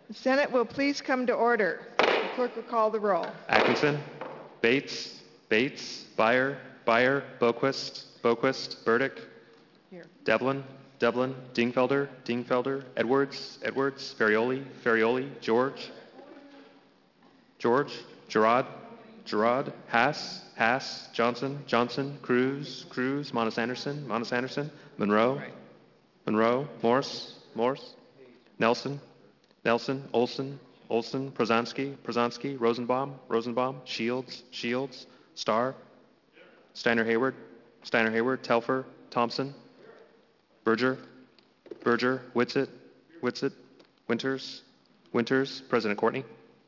The Senate will please come to order. The clerk will call the roll. Atkinson, Bates, Byer, Boquist, Burdick, Here. Devlin, Dingfelder, Edwards, Ferrioli, George, Gerard, Haas, Johnson, Cruz, Monis Anderson, Monroe, Morse, Nelson, Olson, Prozanski, Rosenbaum, Shields, Starr, Steiner Hayward, Telfer, Thompson, Berger, Whitsitt, Winters, President Courtney.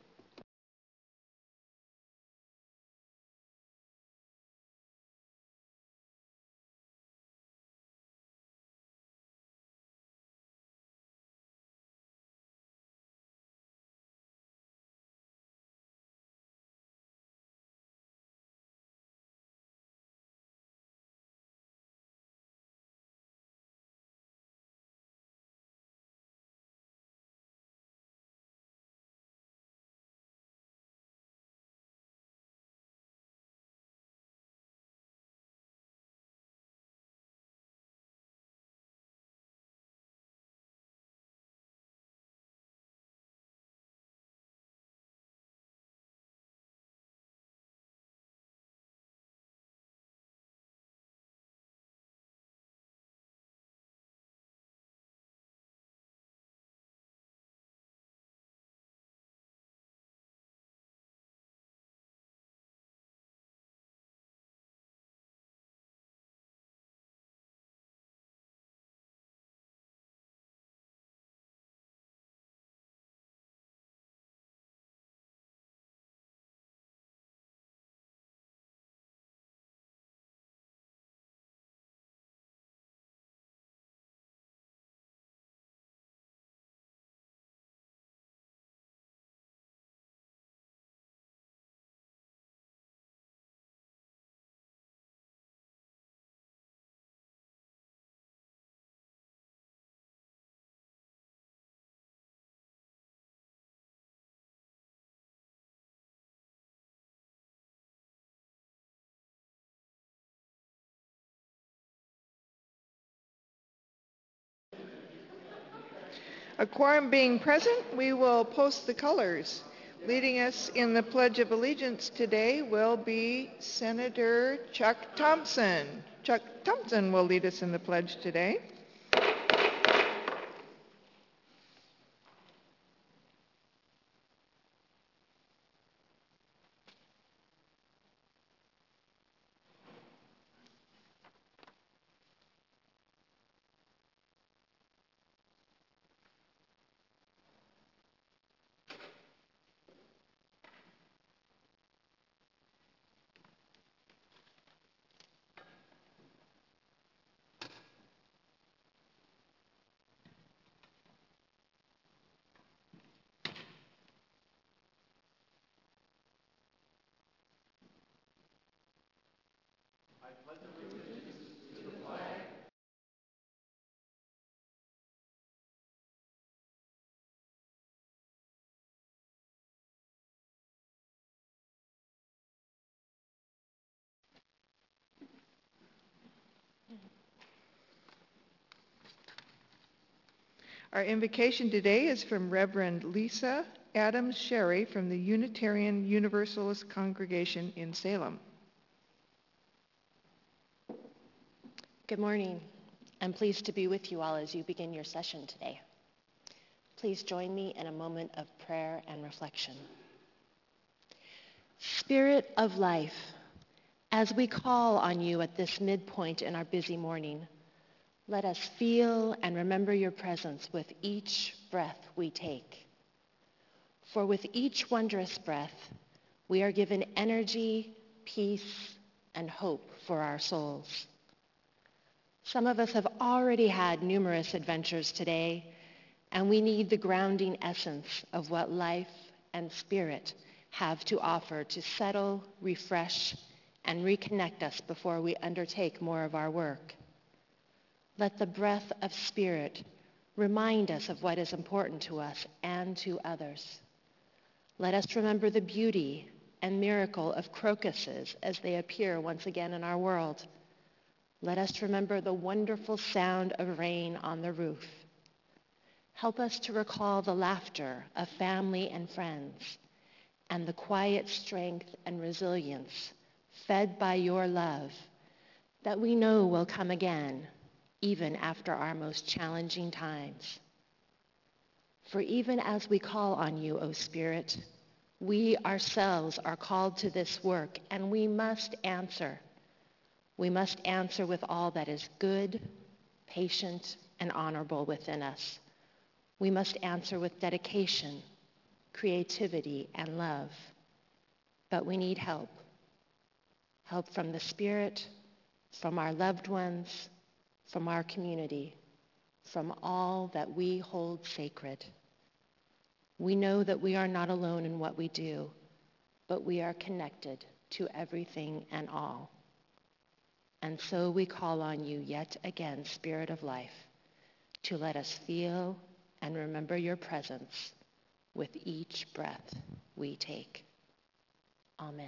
A quorum being present, we will post the colors. Leading us in the Pledge of Allegiance today will be Senator Chuck Thompson. Chuck Thompson will lead us in the pledge today. Our invocation today is from Reverend Lisa Adams Sherry from the Unitarian Universalist Congregation in Salem. Good morning. I'm pleased to be with you all as you begin your session today. Please join me in a moment of prayer and reflection. Spirit of life, as we call on you at this midpoint in our busy morning, let us feel and remember your presence with each breath we take. For with each wondrous breath, we are given energy, peace, and hope for our souls. Some of us have already had numerous adventures today, and we need the grounding essence of what life and spirit have to offer to settle, refresh, and reconnect us before we undertake more of our work. Let the breath of spirit Remind us of what is important to us and to others. Let us remember the beauty and miracle of crocuses as they appear once again in our world. Let us remember the wonderful sound of rain on the roof. Help us to recall the laughter of family and friends and the quiet strength and resilience fed by your love that we know will come again even after our most challenging times. For even as we call on you, O Spirit, we ourselves are called to this work, and we must answer. We must answer with all that is good, patient, and honorable within us. We must answer with dedication, creativity, and love. But we need help. Help from the Spirit, from our loved ones, from our community, from all that we hold sacred. We know that we are not alone in what we do, but we are connected to everything and all. And so we call on you yet again, Spirit of Life, to let us feel and remember your presence with each breath we take. Amen.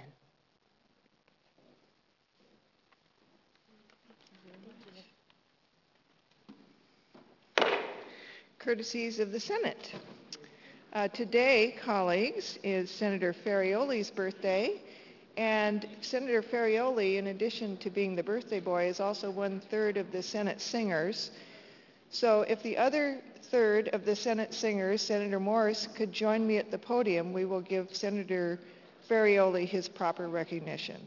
Courtesies of the Senate. Today, colleagues, is Senator Ferrioli's birthday, and Senator Ferrioli, in addition to being the birthday boy, is also 1/3 of the Senate singers. So if the other third of the Senate singers, Senator Morse, could join me at the podium, we will give Senator Ferrioli his proper recognition.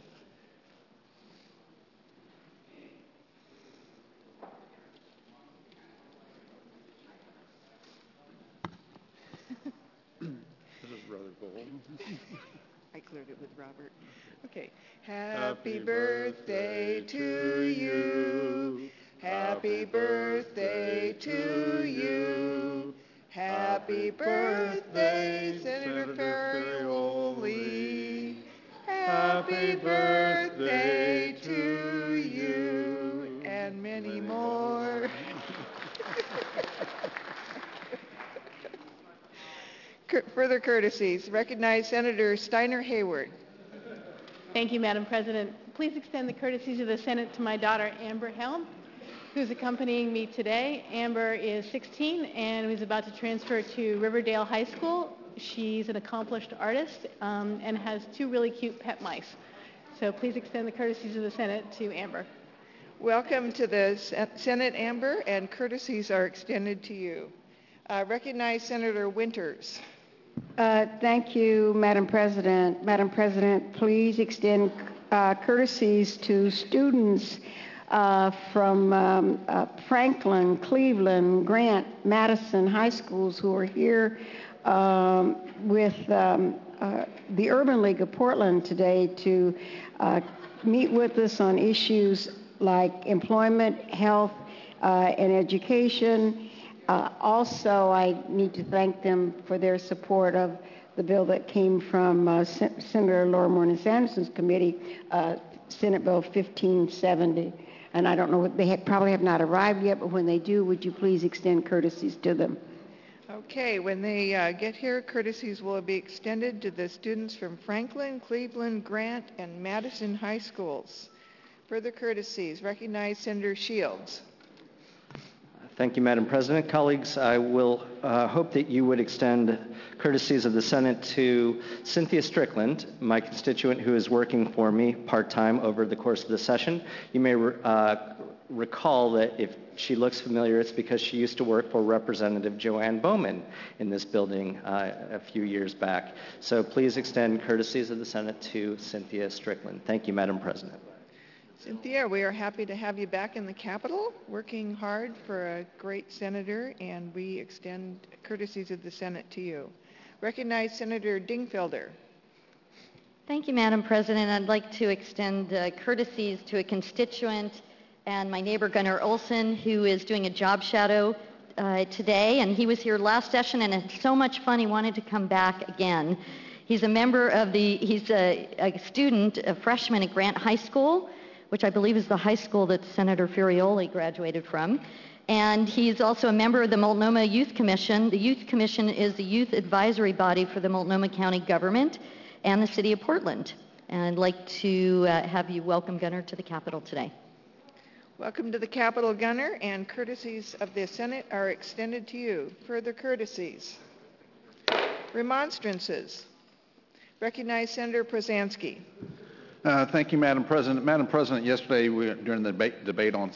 I cleared it with Robert. Okay. Happy birthday to you. Happy birthday to you. Happy birthday, Senator Ferrioli. Happy birthday to you. And many more. Further courtesies. Recognize Senator Steiner Hayward. Thank you, Madam President. Please extend the courtesies of the Senate to my daughter, Amber Helm, who's accompanying me today. Amber is 16 and is about to transfer to Riverdale High School. She's an accomplished artist and has 2 really cute pet mice. So please extend the courtesies of the Senate to Amber. Welcome to the Senate, Amber, and courtesies are extended to you. Recognize Senator Winters. Thank you, Madam President. Madam President, please extend courtesies to students from Franklin, Cleveland, Grant, Madison high schools who are here with the Urban League of Portland today to meet with us on issues like employment, health, and education. Also, I need to thank them for their support of the bill that came from Senator Laura Mournin Sanderson's committee, Senate Bill 1570. And I don't know, they probably have not arrived yet, but when they do, would you please extend courtesies to them? Okay, when they get here, courtesies will be extended to the students from Franklin, Cleveland, Grant, and Madison high schools. Further courtesies. Recognize Senator Shields. Thank you, Madam President. Colleagues, I will hope that you would extend courtesies of the Senate to Cynthia Strickland, my constituent who is working for me part-time over the course of the session. You may recall that if she looks familiar, it's because she used to work for Representative Joanne Bowman in this building a few years back. So please extend courtesies of the Senate to Cynthia Strickland. Thank you, Madam President. Cynthia, we are happy to have you back in the Capitol, working hard for a great senator, and we extend courtesies of the Senate to you. Recognize Senator Dingfelder. Thank you, Madam President. I'd like to extend courtesies to a constituent and my neighbor Gunnar Olson, who is doing a job shadow today, and he was here last session and had so much fun he wanted to come back again. He's a member of he's a student, a freshman at Grant High School, which I believe is the high school that Senator Ferrioli graduated from. And he's also a member of the Multnomah Youth Commission. The Youth Commission is the youth advisory body for the Multnomah County government and the city of Portland. And I'd like to have you welcome Gunnar to the Capitol today. Welcome to the Capitol, Gunnar, and courtesies of the Senate are extended to you. Further courtesies. Remonstrances. Recognize Senator Prozanski. Thank you, Madam President. Madam President, yesterday during the debate on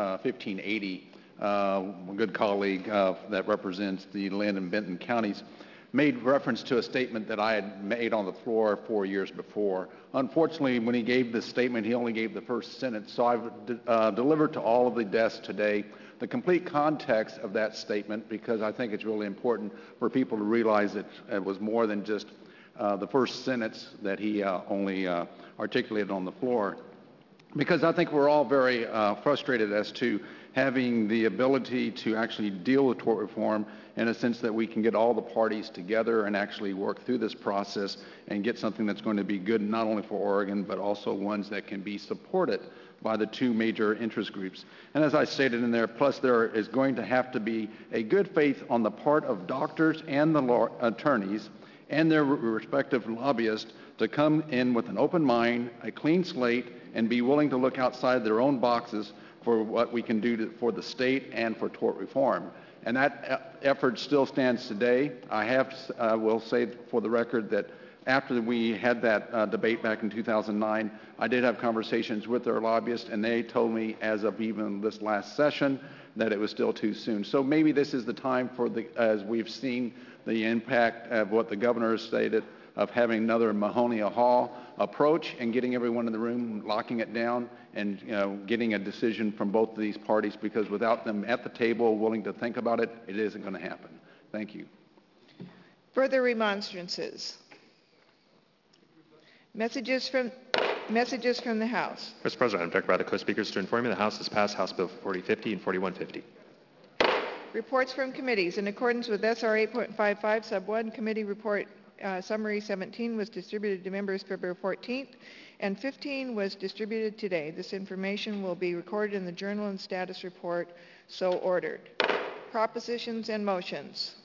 1580, a good colleague that represents the Lynn and Benton counties made reference to a statement that I had made on the floor 4 years before. Unfortunately, when he gave this statement, he only gave the first sentence, so I've delivered to all of the desks today the complete context of that statement, because I think it's really important for people to realize that it was more than just the first sentence that he only articulated on the floor. Because I think we're all very frustrated as to having the ability to actually deal with tort reform in a sense that we can get all the parties together and actually work through this process and get something that's going to be good not only for Oregon, but also ones that can be supported by the two major interest groups. And as I stated in there, plus there is going to have to be a good faith on the part of doctors and the attorneys and their respective lobbyists to come in with an open mind, a clean slate, and be willing to look outside their own boxes for what we can do for the state and for tort reform. And that effort still stands today. I will say for the record that after we had that debate back in 2009, I did have conversations with their lobbyists, and they told me as of even this last session that it was still too soon. So maybe this is the time for as we've seen the impact of what the governor has stated, of having another Mahonia Hall approach and getting everyone in the room, locking it down, and getting a decision from both of these parties, because without them at the table willing to think about it, it isn't going to happen. Thank you. Further remonstrances. Messages from the House. Mr. President, I'm directed by the co-speakers to inform you the House has passed House Bill 4050 and 4150. Reports from committees. In accordance with SR 8.55 Sub 1, Committee Report Summary 17 was distributed to members February 14th, and 15 was distributed today. This information will be recorded in the Journal and Status Report, so ordered. Propositions and motions.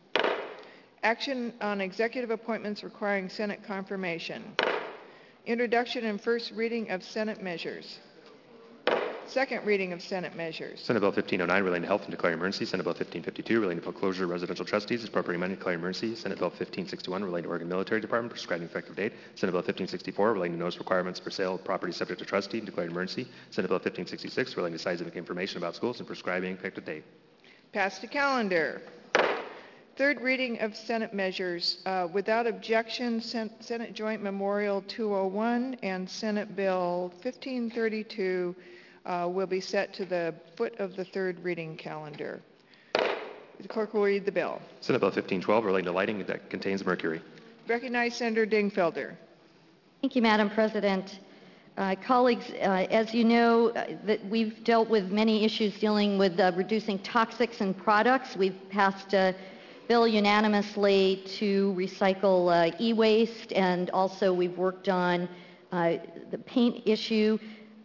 Action on executive appointments requiring Senate confirmation. Introduction and first reading of Senate measures. Second reading of Senate measures. Senate Bill 1509 relating to health and declaring emergency. Senate Bill 1552 relating to foreclosure of residential trustees, appropriating money, declaring emergency. Senate Bill 1561 relating to Oregon Military Department, prescribing effective date. Senate Bill 1564 relating to notice requirements for sale of property subject to trustee, declaring emergency. Senate Bill 1566 relating to scientific information about schools and prescribing effective date. Pass to calendar. Third reading of Senate measures. Without objection, Senate Joint Memorial 201 and Senate Bill 1532 will be set to the foot of the third reading calendar. The clerk will read the bill. Senate Bill 1512 relating to lighting that contains mercury. Recognize Senator Dingfelder. Thank you, Madam President. Colleagues, as you know, that we've dealt with many issues dealing with reducing toxics in products. We've passed a bill unanimously to recycle e-waste, and also we've worked on the paint issue.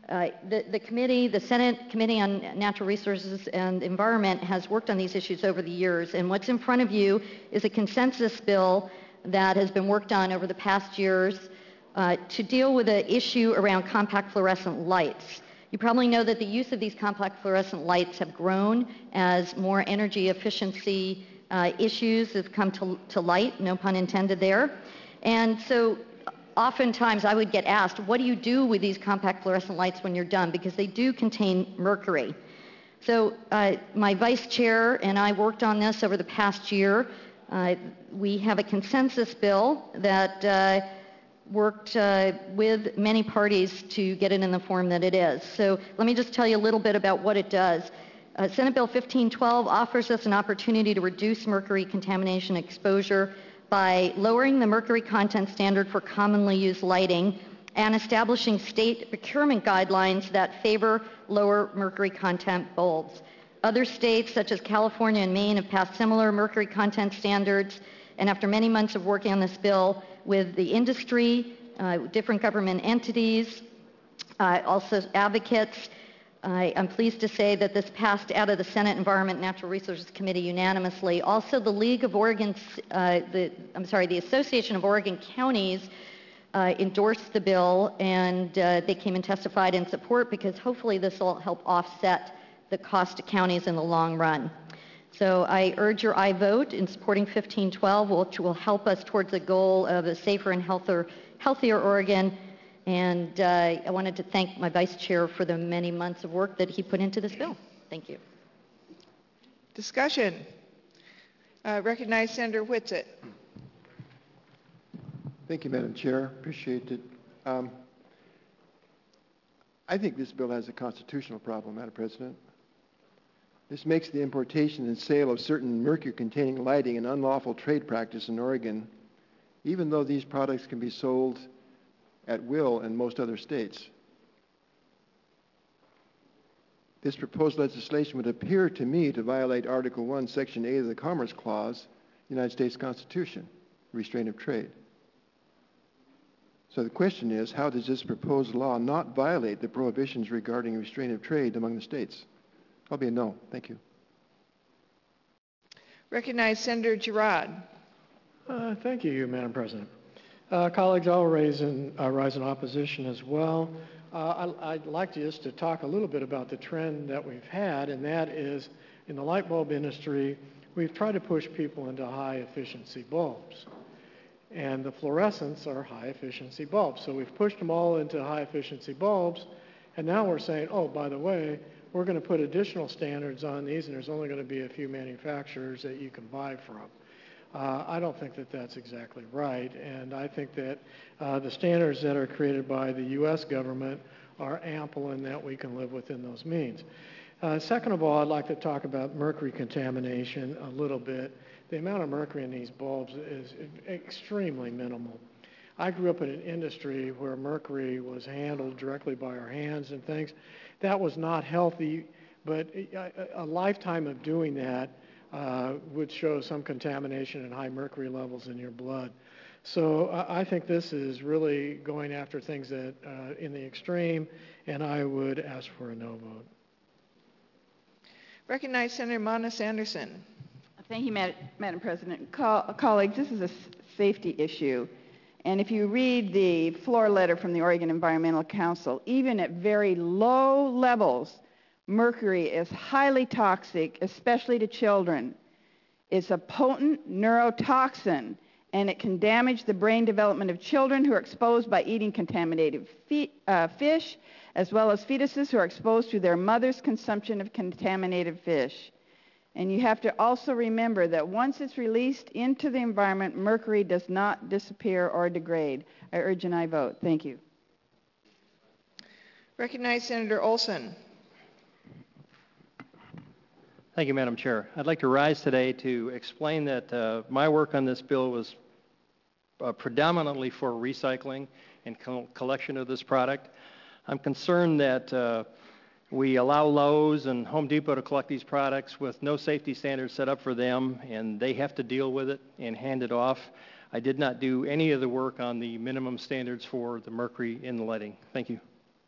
The Senate Committee on Natural Resources and Environment has worked on these issues over the years, and what's in front of you is a consensus bill that has been worked on over the past years to deal with the issue around compact fluorescent lights. You probably know that the use of these compact fluorescent lights have grown as more energy efficiency issues have come to light, no pun intended there. And so oftentimes I would get asked, what do you do with these compact fluorescent lights when you're done? Because they do contain mercury. So my vice chair and I worked on this over the past year. We have a consensus bill that worked with many parties to get it in the form that it is. So let me just tell you a little bit about what it does. Senate Bill 1512 offers us an opportunity to reduce mercury contamination exposure by lowering the mercury content standard for commonly used lighting and establishing state procurement guidelines that favor lower mercury content bulbs. Other states, such as California and Maine, have passed similar mercury content standards, and after many months of working on this bill with the industry, different government entities, also advocates, I'm pleased to say that this passed out of the Senate Environment and Natural Resources Committee unanimously. Also, the Association of Oregon Counties endorsed the bill, and they came and testified in support because hopefully this will help offset the cost to counties in the long run. So I urge your aye vote in supporting 1512, which will help us towards the goal of a safer and healthier Oregon. And I wanted to thank my vice chair for the many months of work that he put into this bill. Thank you. Discussion. Recognize Senator Whitsitt. Thank you, Madam Chair. Appreciate it. I think this bill has a constitutional problem, Madam President. This makes the importation and sale of certain mercury-containing lighting an unlawful trade practice in Oregon, even though these products can be sold at will in most other states. This proposed legislation would appear to me to violate Article 1, Section 8 of the Commerce Clause, United States Constitution, restraint of trade. So the question is, how does this proposed law not violate the prohibitions regarding restraint of trade among the states? I'll be a no. Thank you. Recognize Senator Girard. Thank you, Madam President. Colleagues, I'll rise in opposition as well. I'd like just to talk a little bit about the trend that we've had, and that is in the light bulb industry, we've tried to push people into high-efficiency bulbs. And the fluorescents are high-efficiency bulbs. So we've pushed them all into high-efficiency bulbs, and now we're saying, oh, by the way, we're going to put additional standards on these, and there's only going to be a few manufacturers that you can buy from. I don't think that that's exactly right, and I think that the standards that are created by the U.S. government are ample and that we can live within those means. Second of all, I'd like to talk about mercury contamination a little bit. The amount of mercury in these bulbs is extremely minimal. I grew up in an industry where mercury was handled directly by our hands and things. That was not healthy, but a lifetime of doing that would show some contamination and high mercury levels in your blood. So I think this is really going after things that in the extreme, and I would ask for a no vote. Recognize Senator Monis Anderson. Thank you, Madam President. Colleagues, this is a safety issue. And if you read the floor letter from the Oregon Environmental Council, even at very low levels, mercury is highly toxic, especially to children. It's a potent neurotoxin, and it can damage the brain development of children who are exposed by eating contaminated fish, as well as fetuses who are exposed to their mother's consumption of contaminated fish. And you have to also remember that once it's released into the environment, mercury does not disappear or degrade. I urge an aye vote. Thank you. Recognize Senator Olson. Thank you, Madam Chair. I'd like to rise today to explain that my work on this bill was predominantly for recycling and collection of this product. I'm concerned that we allow Lowe's and Home Depot to collect these products with no safety standards set up for them, and they have to deal with it and hand it off. I did not do any of the work on the minimum standards for the mercury in the lighting. Thank you.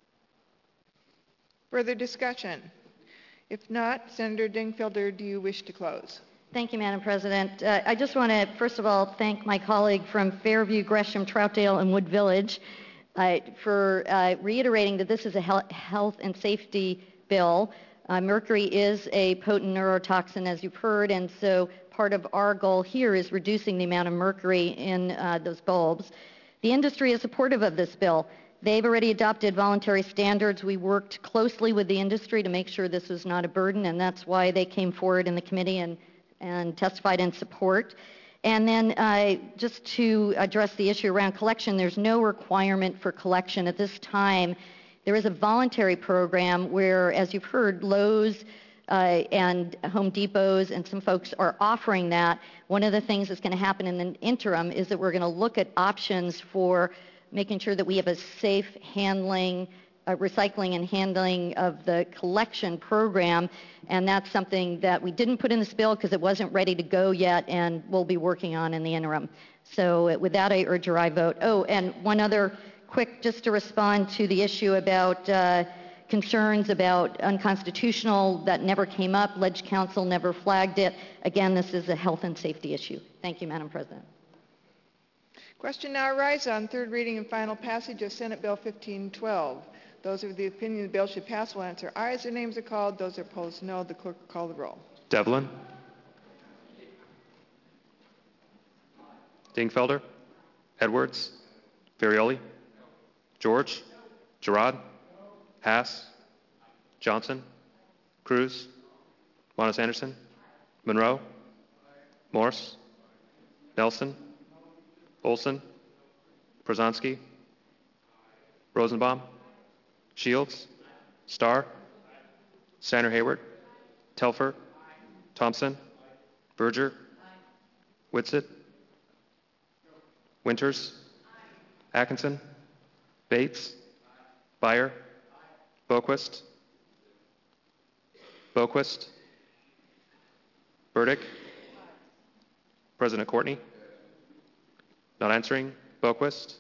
Further discussion? If not, Senator Dingfelder, do you wish to close? Thank you, Madam President. I just want to, first of all, thank my colleague from Fairview, Gresham, Troutdale, and Wood Village for reiterating that this is a health and safety bill. Mercury is a potent neurotoxin, as you've heard, and so part of our goal here is reducing the amount of mercury in those bulbs. The industry is supportive of this bill. They've already adopted voluntary standards. We worked closely with the industry to make sure this was not a burden, and that's why they came forward in the committee and testified in support. And then just to address the issue around collection, there's no requirement for collection at this time. There is a voluntary program where, as you've heard, Lowe's and Home Depots and some folks are offering that. One of the things that's going to happen in the interim is that we're going to look at options for making sure that we have a safe handling, recycling and handling of the collection program, and that's something that we didn't put in this bill because it wasn't ready to go yet, and we'll be working on in the interim. So with that, I urge your aye vote. Oh, and one other quick, just to respond to the issue about concerns about unconstitutional that never came up. Ledge Council never flagged it. Again, this is a health and safety issue. Thank you, Madam President. Question now arises on third reading and final passage of Senate Bill 1512. Those of the opinion the bill should pass will answer aye as their names are called. Those opposed, no. The clerk will call the roll. Devlin. Dingfelder. Edwards. Ferrioli. George. Girard. Hass. Johnson. Cruz. Monas Anderson. Monroe. Morse. Nelson. Olson. Przanski. Rosenbaum. Shields. Starr. Steiner Hayward. Telfer. Thompson. Berger. Whitsitt. Winters. Atkinson. Bates. Byer. Boquist. Boquist. Burdick. President Courtney. Not answering. Boquist.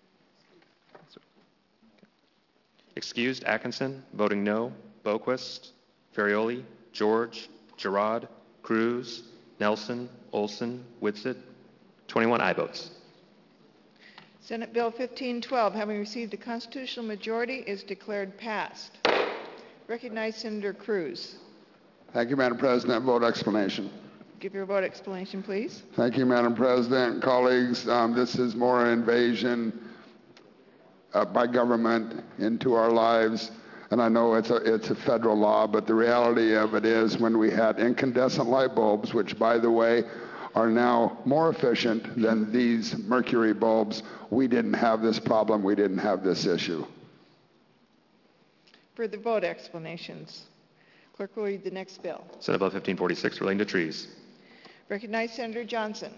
Excused. Atkinson. Voting no. Boquist. Ferrioli. George. Girard. Cruz. Nelson. Olson. Whitsitt. 21 aye votes. Senate Bill 1512, having received a constitutional majority, is declared passed. Recognize Senator Cruz. Thank you, Madam President. Vote explanation. Give your vote explanation, please. Thank you, Madam President. Colleagues, this is more invasion by government into our lives. And I know it's a federal law, but the reality of it is when we had incandescent light bulbs, which, by the way, are now more efficient than these mercury bulbs, we didn't have this problem, we didn't have this issue. Further vote explanations. Clerk will read the next bill. Senate Bill 1546 relating to trees. Recognize Senator Johnson.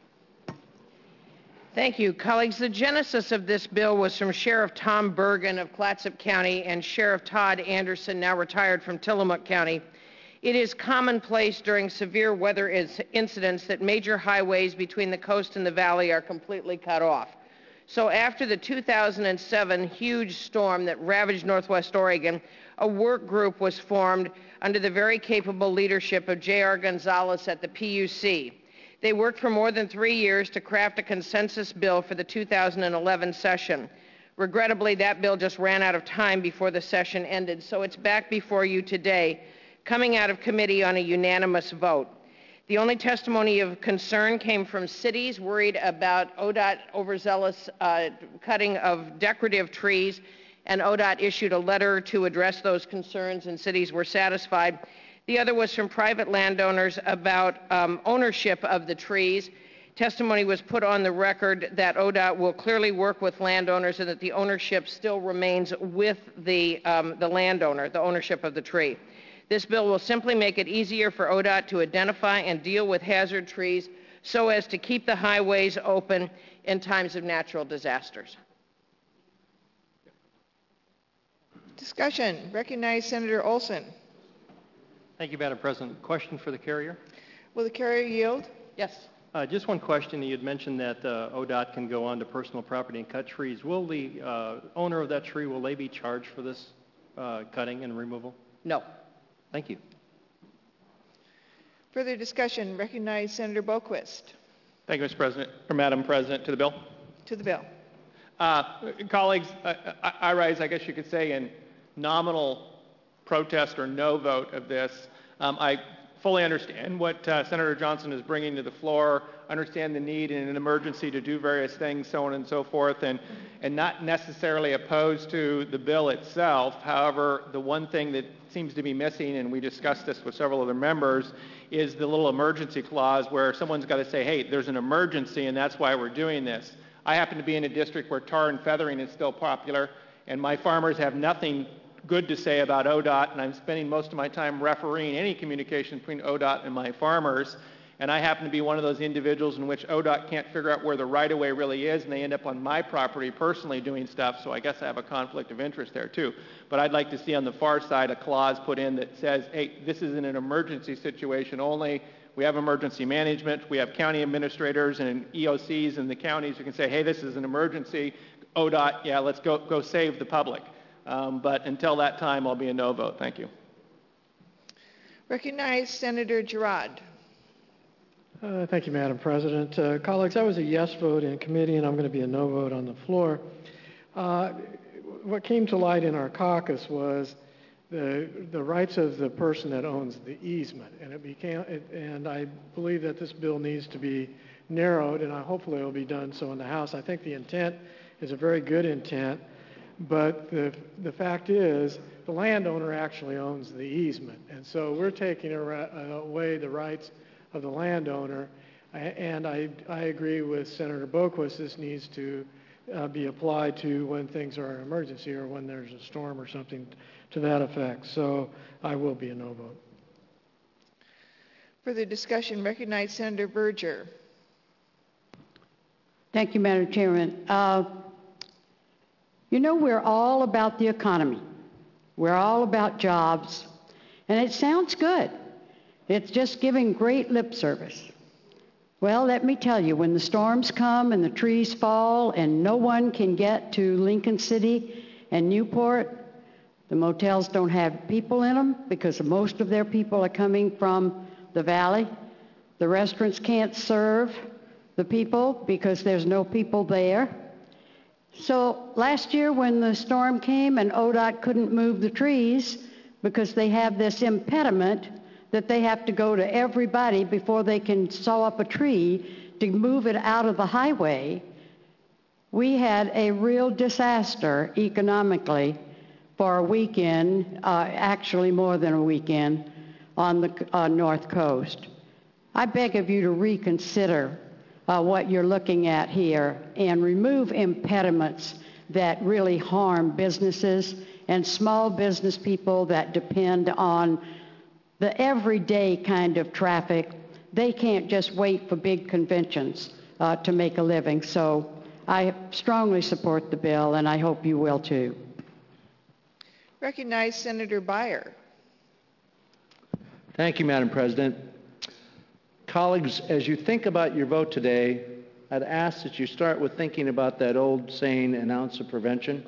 Thank you. Colleagues, the genesis of this bill was from Sheriff Tom Bergen of Clatsop County and Sheriff Todd Anderson, now retired from Tillamook County. It is commonplace during severe weather incidents that major highways between the coast and the valley are completely cut off. So after the 2007 huge storm that ravaged Northwest Oregon, a work group was formed under the very capable leadership of J.R. Gonzalez at the PUC. They worked for more than 3 years to craft a consensus bill for the 2011 session. Regrettably, that bill just ran out of time before the session ended, so it's back before you today, coming out of committee on a unanimous vote. The only testimony of concern came from cities worried about ODOT overzealous cutting of decorative trees, and ODOT issued a letter to address those concerns, and cities were satisfied. The other was from private landowners about ownership of the trees. Testimony was put on the record that ODOT will clearly work with landowners and that the ownership still remains with the landowner, the ownership of the tree. This bill will simply make it easier for ODOT to identify and deal with hazard trees so as to keep the highways open in times of natural disasters. Discussion. Recognize Senator Olson. Thank you, Madam President. Question for the carrier? Will the carrier yield? Yes. Just one question. You had mentioned that ODOT can go onto personal property and cut trees. Will the owner of that tree, will they be charged for this cutting and removal? No. Thank you. Further discussion. Recognize Senator Boquist. Thank you, Mr. President, or Madam President. To the bill. To the bill. Colleagues, I rise, I guess you could say, in nominal protest or no vote of this. I fully understand what Senator Johnson is bringing to the floor, understand the need in an emergency to do various things, so on and so forth, and not necessarily opposed to the bill itself. However, the one thing that seems to be missing, and we discussed this with several other members, is the little emergency clause where someone's got to say, hey, there's an emergency and that's why we're doing this. I happen to be in a district where tar and feathering is still popular, and my farmers have nothing good to say about ODOT, and I'm spending most of my time refereeing any communication between ODOT and my farmers, and I happen to be one of those individuals in which ODOT can't figure out where the right-of-way really is, and they end up on my property personally doing stuff, so I guess I have a conflict of interest there too. But I'd like to see on the far side a clause put in that says, hey, this is in an emergency situation only. We have emergency management. We have county administrators and EOCs in the counties who can say, hey, this is an emergency. ODOT, yeah, let's go save the public. But until that time, I'll be a no vote. Thank you. Recognize Senator Girard. Thank you, Madam President. Colleagues, I was a yes vote in committee, and I'm going to be a no vote on the floor. What came to light in our caucus was the rights of the person that owns the easement, and I believe that this bill needs to be narrowed, and hopefully it will be done so in the House. I think the intent is a very good intent, but the fact is the landowner actually owns the easement, and so we're taking away the rights of the landowner, and I agree with Senator Boquist. This needs to be applied to when things are an emergency or when there's a storm or something to that effect. So I will be a no vote. Further discussion, recognize Senator Berger. Thank you, Madam Chairman. You know, we're all about the economy. We're all about jobs, and it sounds good. It's just giving great lip service. Well, let me tell you, when the storms come and the trees fall and no one can get to Lincoln City and Newport, the motels don't have people in them because most of their people are coming from the valley. The restaurants can't serve the people because there's no people there. So last year when the storm came and ODOT couldn't move the trees because they have this impediment that they have to go to everybody before they can saw up a tree to move it out of the highway, we had a real disaster economically for a weekend, actually more than a weekend, on the North Coast. I beg of you to reconsider what you're looking at here and remove impediments that really harm businesses and small business people that depend on the everyday kind of traffic. They can't just wait for big conventions to make a living. So I strongly support the bill, and I hope you will too. Recognize Senator Beyer. Thank you, Madam President. Colleagues, as you think about your vote today, I'd ask that you start with thinking about that old saying, an ounce of prevention.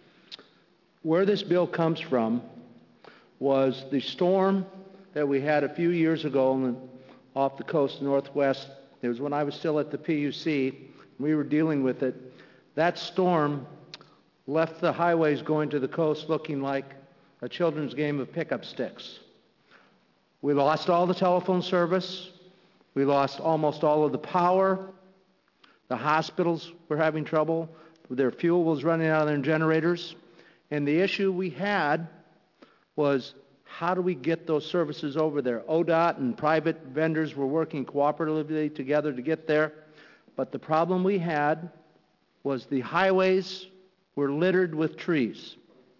Where this bill comes from was the storm that we had a few years ago off the coast northwest. It was when I was still at the PUC. We were dealing with it. That storm left the highways going to the coast looking like a children's game of pickup sticks. We lost all the telephone service. We lost almost all of the power. The hospitals were having trouble. Their fuel was running out of their generators. And the issue we had was, how do we get those services over there? ODOT and private vendors were working cooperatively together to get there. But the problem we had was the highways were littered with trees.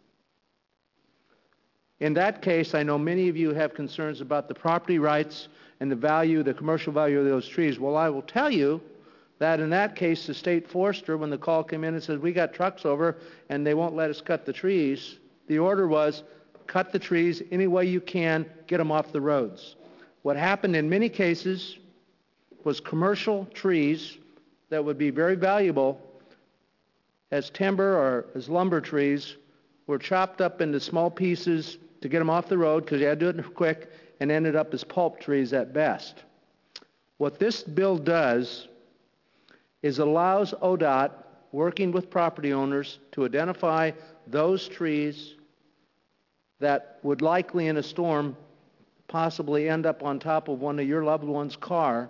In that case, I know many of you have concerns about the property rights and the value, the commercial value of those trees. Well, I will tell you that in that case, the state forester, when the call came in and said, we got trucks over and they won't let us cut the trees, the order was, cut the trees any way you can, get them off the roads. What happened in many cases was commercial trees that would be very valuable as timber or as lumber trees were chopped up into small pieces to get them off the road because you had to do it quick, and ended up as pulp trees at best. What this bill does is allows ODOT, working with property owners, to identify those trees that would likely in a storm possibly end up on top of one of your loved one's car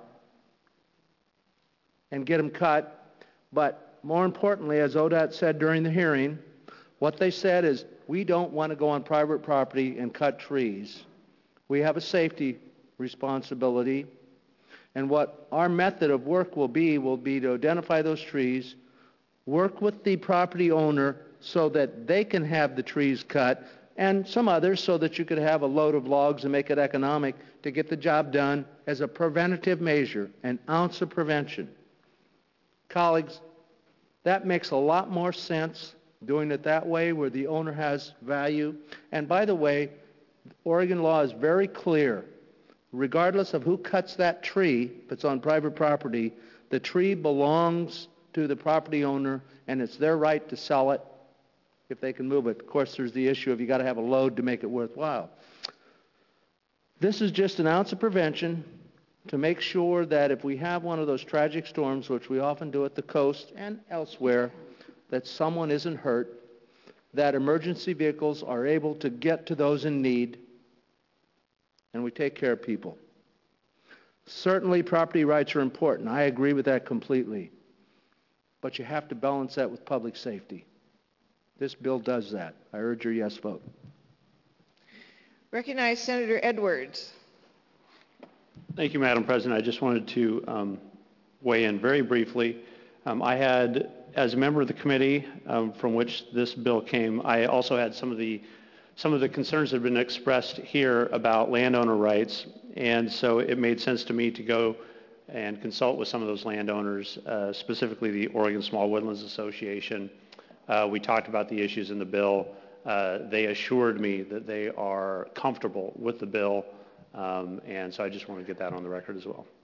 and get them cut. But more importantly, as ODOT said during the hearing, what they said is, we don't want to go on private property and cut trees. We have a safety responsibility, and what our method of work will be to identify those trees, work with the property owner so that they can have the trees cut, and some others so that you could have a load of logs and make it economic to get the job done as a preventative measure, an ounce of prevention. Colleagues, that makes a lot more sense doing it that way where the owner has value. And by the way, Oregon law is very clear. Regardless of who cuts that tree, if it's on private property, the tree belongs to the property owner and it's their right to sell it if they can move it. Of course, there's the issue of you got to have a load to make it worthwhile. This is just an ounce of prevention to make sure that if we have one of those tragic storms, which we often do at the coast and elsewhere, that someone isn't hurt, that emergency vehicles are able to get to those in need, and we take care of people. Certainly, property rights are important. I agree with that completely. But you have to balance that with public safety. This bill does that. I urge your yes vote. Recognize Senator Edwards. Thank you, Madam President. I just wanted to weigh in very briefly. I had, as a member of the committee from which this bill came, I also had some of the concerns that have been expressed here about landowner rights, and so it made sense to me to go and consult with some of those landowners, specifically the Oregon Small Woodlands Association. We talked about the issues in the bill. They assured me that they are comfortable with the bill, and so I just want to get that on the record as well.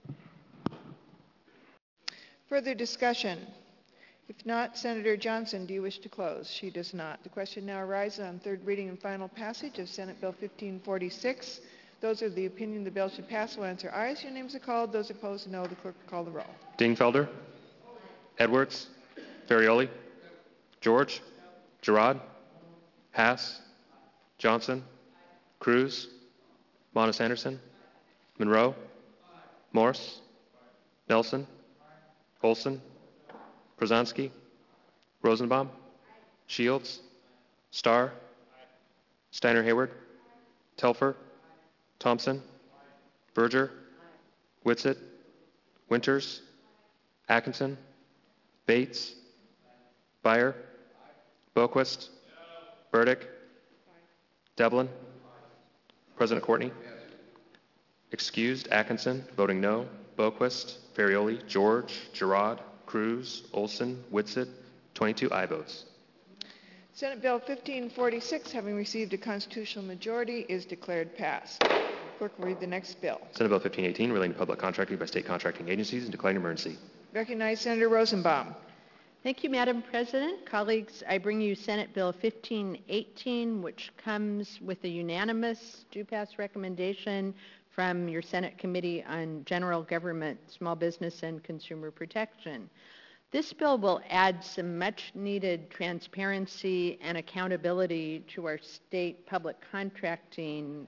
Further discussion? If not, Senator Johnson, do you wish to close? She does not. The question now arises on third reading and final passage of Senate Bill 1546. Those of the opinion the bill should pass will answer aye as your names are called. Those opposed, no. The clerk will call the roll. Dingfelder, Edwards, Ferrioli, George, Girard, Hass, Johnson, Cruz, Monis Anderson, Monroe, Morse, Nelson, Olson, Przanski, Rosenbaum, Shields, Starr, Steiner Hayward, Telfer, Thompson, Berger, Whitsitt, Winters, Atkinson, Bates, Byer, Boquist, Burdick, Devlin, President Courtney. Excused, Atkinson, voting no. Boquist, Ferrioli, George, Girard, Cruz, Olson, Whitsitt, 22 aye votes. Senate Bill 1546, having received a constitutional majority, is declared passed. Clerk will read the next bill. Senate Bill 1518, relating to public contracting by state contracting agencies and declaring an emergency. Recognize Senator Rosenbaum. Thank you, Madam President. Colleagues, I bring you Senate Bill 1518, which comes with a unanimous do-pass recommendation from your Senate Committee on General Government, Small Business, and Consumer Protection. This bill will add some much-needed transparency and accountability to our state public contracting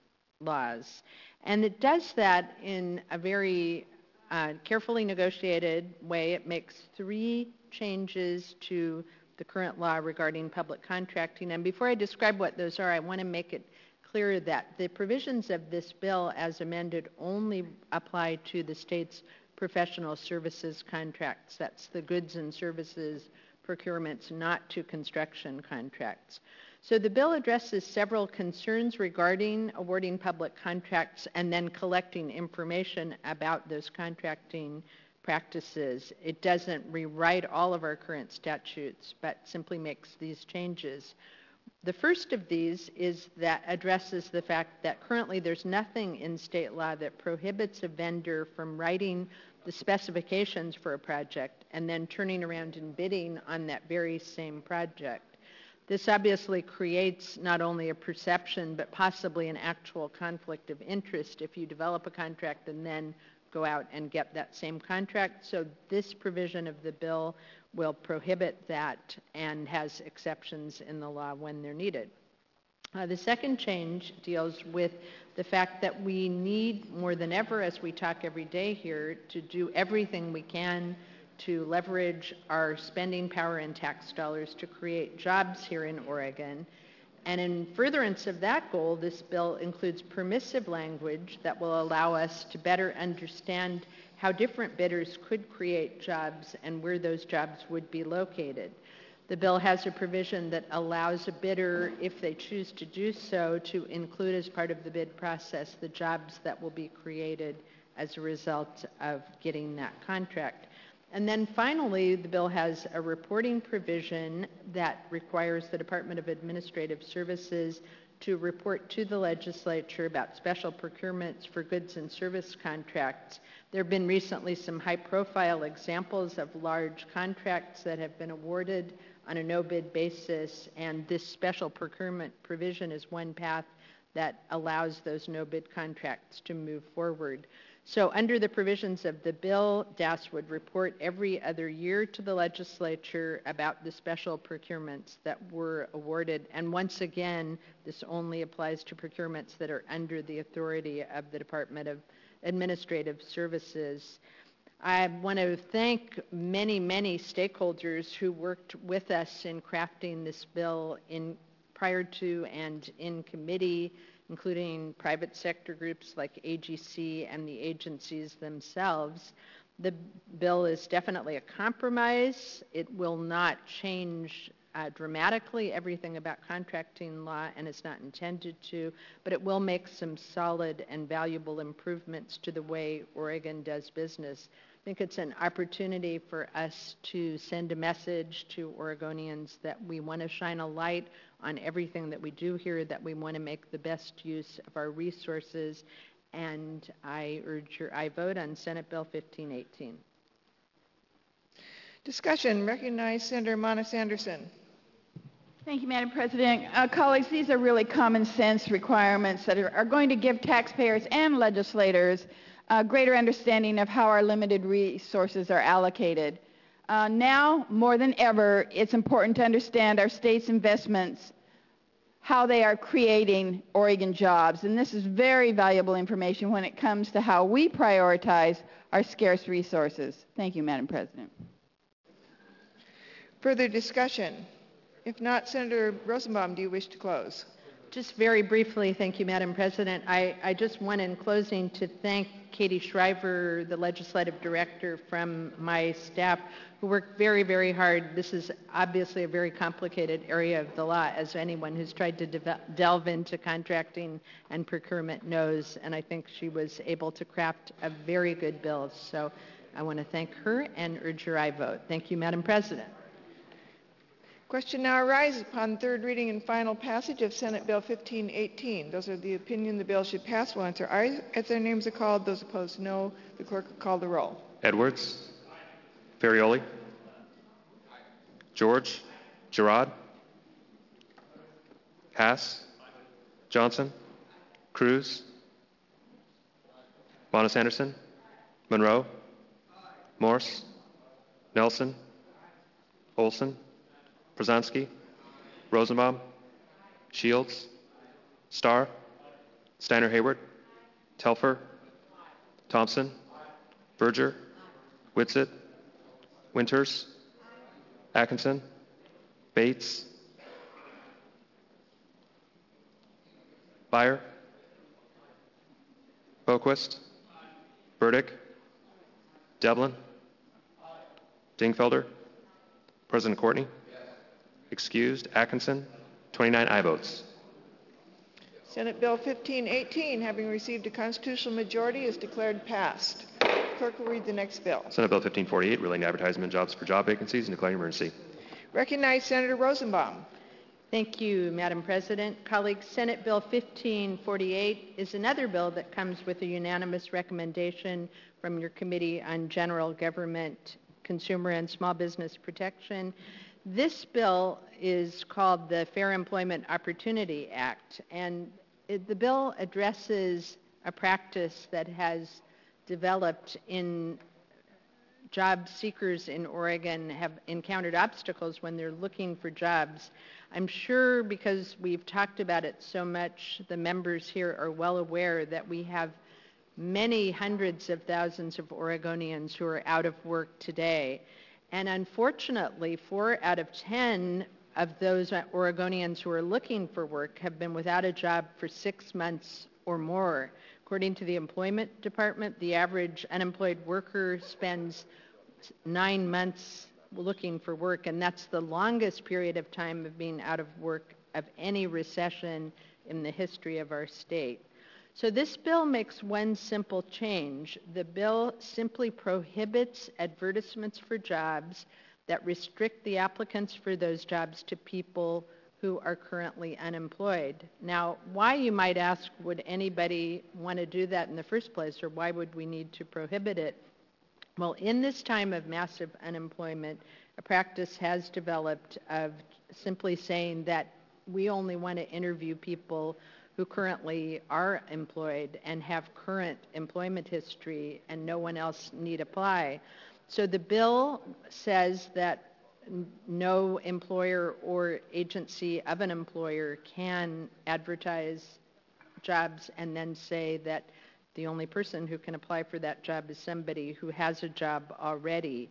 laws. And it does that in a very carefully negotiated way. It makes 3 changes to the current law regarding public contracting. And before I describe what those are, I want to make it clear that the provisions of this bill as amended only apply to the state's professional services contracts. That's the goods and services procurements, not to construction contracts. So the bill addresses several concerns regarding awarding public contracts and then collecting information about those contracting practices. It doesn't rewrite all of our current statutes, but simply makes these changes. The first of these is that addresses the fact that currently there's nothing in state law that prohibits a vendor from writing the specifications for a project and then turning around and bidding on that very same project. This obviously creates not only a perception but possibly an actual conflict of interest if you develop a contract and then go out and get that same contract. So this provision of the bill will prohibit that and has exceptions in the law when they're needed. The second change deals with the fact that we need more than ever, as we talk every day here, to do everything we can to leverage our spending power and tax dollars to create jobs here in Oregon. And in furtherance of that goal, this bill includes permissive language that will allow us to better understand how different bidders could create jobs and where those jobs would be located. The bill has a provision that allows a bidder, if they choose to do so, to include as part of the bid process the jobs that will be created as a result of getting that contract. And then finally, the bill has a reporting provision that requires the Department of Administrative Services to report to the legislature about special procurements for goods and service contracts. There have been recently some high-profile examples of large contracts that have been awarded on a no-bid basis, and this special procurement provision is one path that allows those no-bid contracts to move forward. So under the provisions of the bill, DAS would report every other year to the legislature about the special procurements that were awarded. And once again, this only applies to procurements that are under the authority of the Department of Administrative Services. I want to thank many, many stakeholders who worked with us in crafting this bill prior to and in committee, including private sector groups like AGC and the agencies themselves. The bill is definitely a compromise. It will not change dramatically everything about contracting law, and it's not intended to, but it will make some solid and valuable improvements to the way Oregon does business. I think it's an opportunity for us to send a message to Oregonians that we want to shine a light on everything that we do here, that we want to make the best use of our resources, and I urge your aye vote on Senate Bill 1518. Discussion. Recognize Senator Monis Anderson. Thank you, Madam President. Colleagues, these are really common sense requirements that are going to give taxpayers and legislators a greater understanding of how our limited resources are allocated. Now, more than ever, it's important to understand our state's investments, how they are creating Oregon jobs. And this is very valuable information when it comes to how we prioritize our scarce resources. Thank you, Madam President. Further discussion? If not, Senator Rosenbaum, do you wish to close? Just very briefly, thank you, Madam President. I just want in closing to thank Katie Shriver, the legislative director from my staff, who worked very, very hard. This is obviously a very complicated area of the law, as anyone who's tried to delve into contracting and procurement knows, and I think she was able to craft a very good bill. So I want to thank her and urge your aye vote. Thank you, Madam President. Question now arises upon third reading and final passage of Senate Bill 1518. Those are the opinion the bill should pass will answer aye as their names are called. Those opposed, no. The clerk will call the roll. Edwards. Ferrioli. George. Girard. Hass. Johnson. Cruz. Monis Anderson. Monroe. Morse. Nelson. Olson. Przanski, Rosenbaum, Shields, Starr, Steiner Hayward, Telfer, Thompson, Berger, Whitsitt, Winters, Atkinson, Bates, Byer, Boquist, Burdick, Devlin, Dingfelder, President Courtney. Excused, Atkinson, 29 aye votes. Senate Bill 1518, having received a constitutional majority, is declared passed. Clerk will read the next bill. Senate Bill 1548, relating to advertisement jobs for job vacancies and declaring emergency. Recognize Senator Rosenbaum. Thank you, Madam President. Colleagues, Senate Bill 1548 is another bill that comes with a unanimous recommendation from your Committee on General Government, Consumer and Small Business Protection. This bill is called the Fair Employment Opportunity Act, and the bill addresses a practice that has developed in job seekers in Oregon have encountered obstacles when they're looking for jobs. I'm sure because we've talked about it so much, the members here are well aware that we have many hundreds of thousands of Oregonians who are out of work today. And unfortunately, 4 out of 10 of those Oregonians who are looking for work have been without a job for 6 months or more. According to the Employment Department, the average unemployed worker spends 9 months looking for work, and that's the longest period of time of being out of work of any recession in the history of our state. So this bill makes one simple change. The bill simply prohibits advertisements for jobs that restrict the applicants for those jobs to people who are currently unemployed. Now, why, you might ask, would anybody want to do that in the first place, or why would we need to prohibit it? Well, in this time of massive unemployment, a practice has developed of simply saying that we only want to interview people who currently are employed and have current employment history, and no one else need apply. So the bill says that no employer or agency of an employer can advertise jobs and then say that the only person who can apply for that job is somebody who has a job already.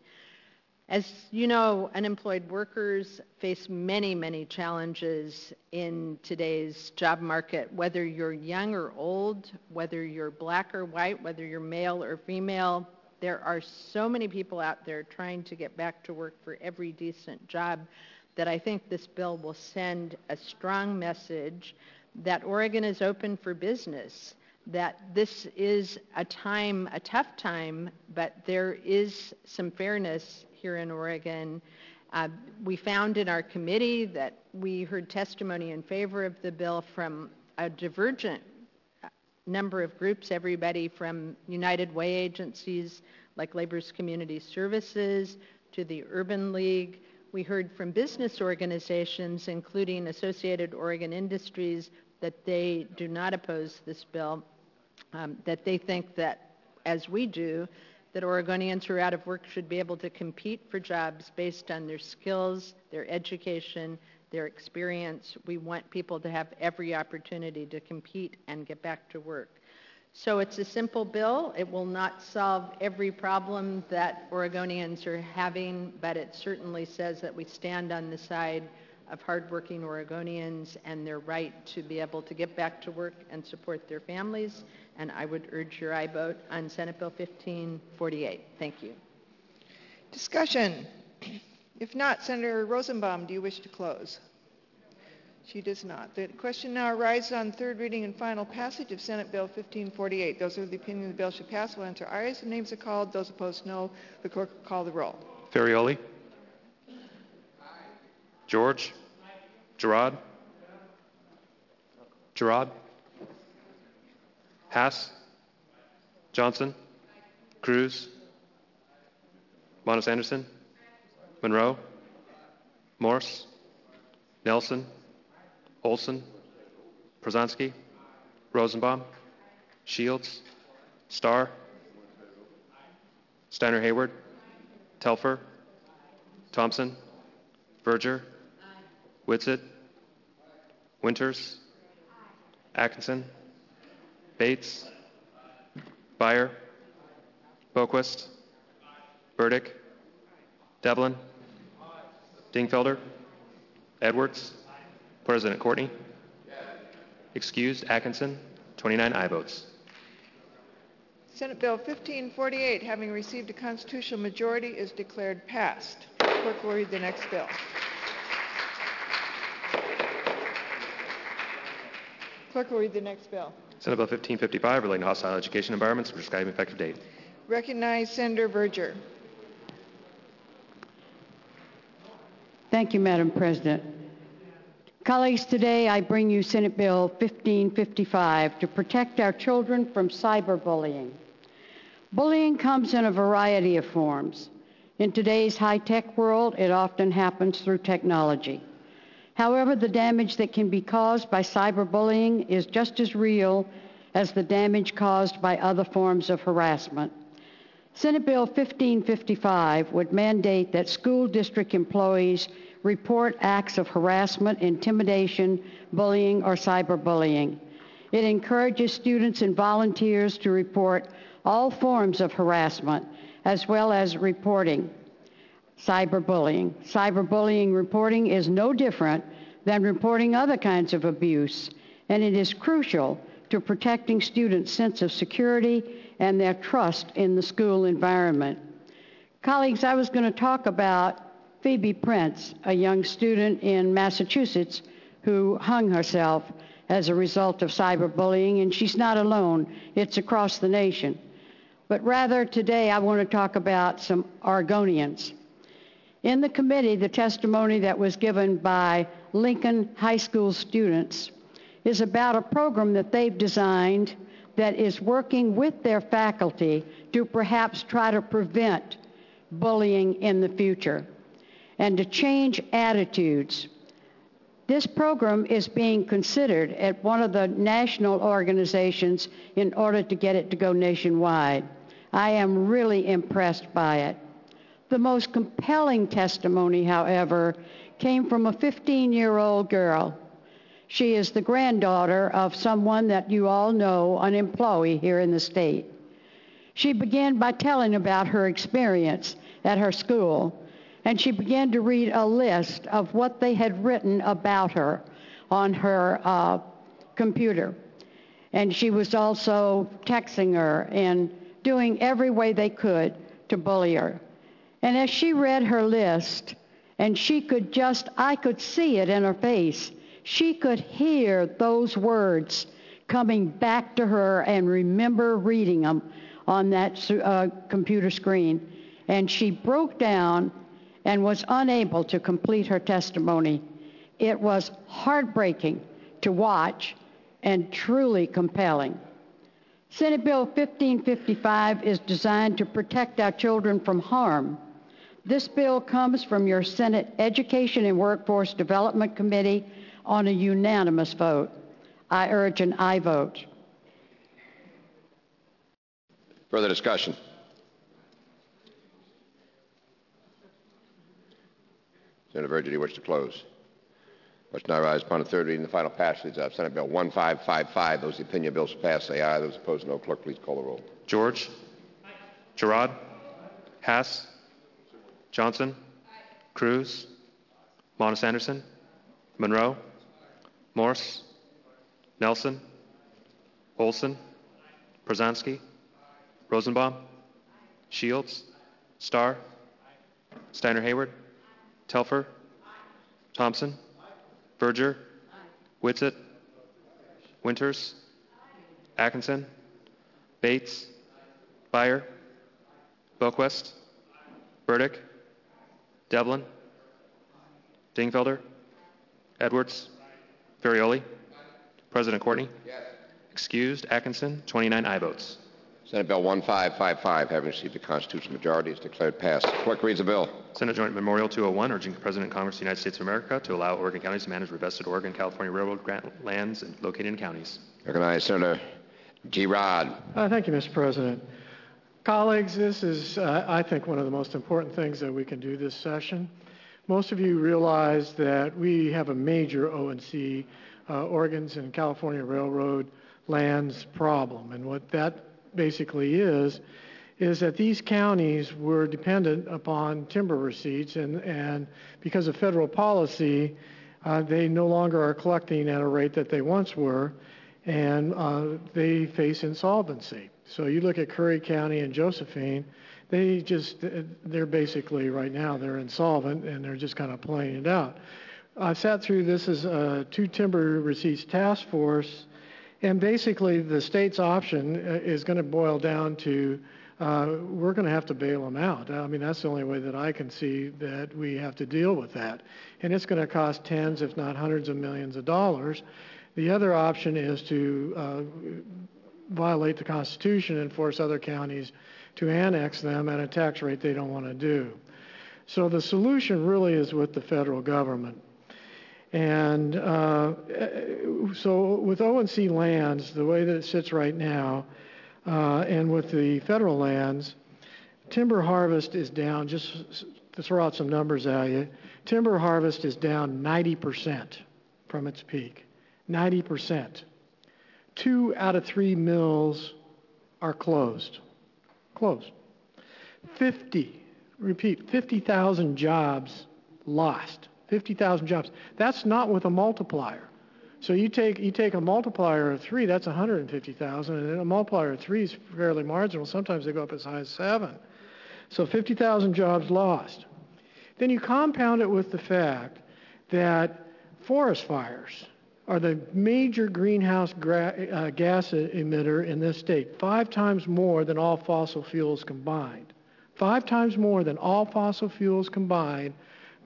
As you know, unemployed workers face many, many challenges in today's job market, whether you're young or old, whether you're black or white, whether you're male or female. There are so many people out there trying to get back to work for every decent job that I think this bill will send a strong message that Oregon is open for business, that this is a tough time, but there is some fairness here in Oregon. We found in our committee that we heard testimony in favor of the bill from a divergent number of groups, everybody from United Way agencies like Labor's Community Services to the Urban League. We heard from business organizations, including Associated Oregon Industries, that they do not oppose this bill, that they think that, as we do, that Oregonians who are out of work should be able to compete for jobs based on their skills, their education, their experience. We want people to have every opportunity to compete and get back to work. So it's a simple bill. It will not solve every problem that Oregonians are having, but it certainly says that we stand on the side of hardworking Oregonians and their right to be able to get back to work and support their families. And I would urge your aye vote on Senate Bill 1548. Thank you. Discussion. If not, Senator Rosenbaum, do you wish to close? She does not. The question now arises on third reading and final passage of Senate Bill 1548. Those of the opinion the bill should pass will answer aye as the names are called. Those opposed, no. The clerk will call the roll. Ferrioli. George. Gerard. Gerard. Hass. Johnson. Cruz. Monis Anderson. Monroe. Morse. Nelson. Olson. Przanski. Rosenbaum. Shields. Starr. Steiner Hayward. Telfer. Thompson. Verger. Whitsitt. Winters. Atkinson. Bates. Byer. Boquist. Burdick. Devlin. Dingfelder. Edwards. President Courtney. Excused, Atkinson. 29 aye votes. Senate Bill 1548, having received a constitutional majority, is declared passed. Clerk will read the next bill. Clerk will read the next bill. Senate Bill 1555, relating to hostile education environments, prescribing effective date. Recognize Senator Verger. Thank you, Madam President. Colleagues, today I bring you Senate Bill 1555 to protect our children from cyberbullying. Bullying comes in a variety of forms. In today's high-tech world, it often happens through technology. However, the damage that can be caused by cyberbullying is just as real as the damage caused by other forms of harassment. Senate Bill 1555 would mandate that school district employees report acts of harassment, intimidation, bullying, or cyberbullying. It encourages students and volunteers to report all forms of harassment, as well as reporting cyberbullying. Cyberbullying reporting is no different than reporting other kinds of abuse, and it is crucial to protecting students' sense of security and their trust in the school environment. Colleagues, I was going to talk about Phoebe Prince, a young student in Massachusetts who hung herself as a result of cyberbullying, and she's not alone. It's across the nation. But rather, today I want to talk about some Oregonians. In the committee, the testimony that was given by Lincoln High School students is about a program that they've designed that is working with their faculty to perhaps try to prevent bullying in the future and to change attitudes. This program is being considered at one of the national organizations in order to get it to go nationwide. I am really impressed by it. The most compelling testimony, however, came from a 15-year-old girl. She is the granddaughter of someone that you all know, an employee here in the state. She began by telling about her experience at her school, and she began to read a list of what they had written about her on her computer. And she was also texting her and doing every way they could to bully her. And as she read her list, and I could see it in her face, she could hear those words coming back to her and remember reading them on that computer screen. And she broke down and was unable to complete her testimony. It was heartbreaking to watch and truly compelling. Senate Bill 1555 is designed to protect our children from harm. This bill comes from your Senate Education and Workforce Development Committee on a unanimous vote. I urge an aye vote. Further discussion? Senator Verge, do you wish to close? Motion now rise upon the third reading, the final passage of Senate Bill 1555. Those in the opinion bills pass, say aye. Those opposed, no. Clerk, please call the roll. George? Girard? Hass? Johnson? Cruz? Monis Anderson? Monroe? Morse? Nelson? Olson? Przanski? Rosenbaum? Shields? Starr? Steiner Hayward? Telfer? Thompson? Berger? Whitsitt? Winters? Atkinson? Bates? Byer? Boquist? Burdick? Devlin? Dingfelder? Edwards? Ferrioli? President Courtney? Yes. Excused, Atkinson, 29 aye votes. Senate Bill 1555, having received a constitutional majority, is declared passed. Clerk reads the bill. Senate Joint Memorial 201, urging the President and Congress of the United States of America to allow Oregon counties to manage revested Oregon-California Railroad grant lands located in counties. Recognize Senator Girard. Thank you, Mr. President. Colleagues, this is, I think, one of the most important things that we can do this session. Most of you realize that we have a major O&C, Oregon's and California Railroad lands problem. And what that basically is that these counties were dependent upon timber receipts, and because of federal policy, they no longer are collecting at a rate that they once were, and they face insolvency. So you look at Curry County and Josephine, they're basically right now, they're insolvent, and they're just kind of playing it out. I sat through this as a two timber receipts task force, and basically the state's option is going to boil down to we're going to have to bail them out. I mean, that's the only way that I can see that we have to deal with that. And it's going to cost tens, if not hundreds of millions of dollars. The other option is to violate the Constitution and force other counties to annex them at a tax rate they don't want to do. So the solution really is with the federal government. And so with O&C lands, the way that it sits right now, and with the federal lands, timber harvest is down, just to throw out some numbers at you, timber harvest is down 90% from its peak. 90%. 2 out of 3 mills are closed. 50,000 jobs lost. 50,000 jobs. That's not with a multiplier. So you take a multiplier of 3, that's 150,000, and a multiplier of 3 is fairly marginal. Sometimes they go up as high as 7. So 50,000 jobs lost. Then you compound it with the fact that forest fires are the major greenhouse gas emitter in this state, 5 times more than all fossil fuels combined. 5 times more than all fossil fuels combined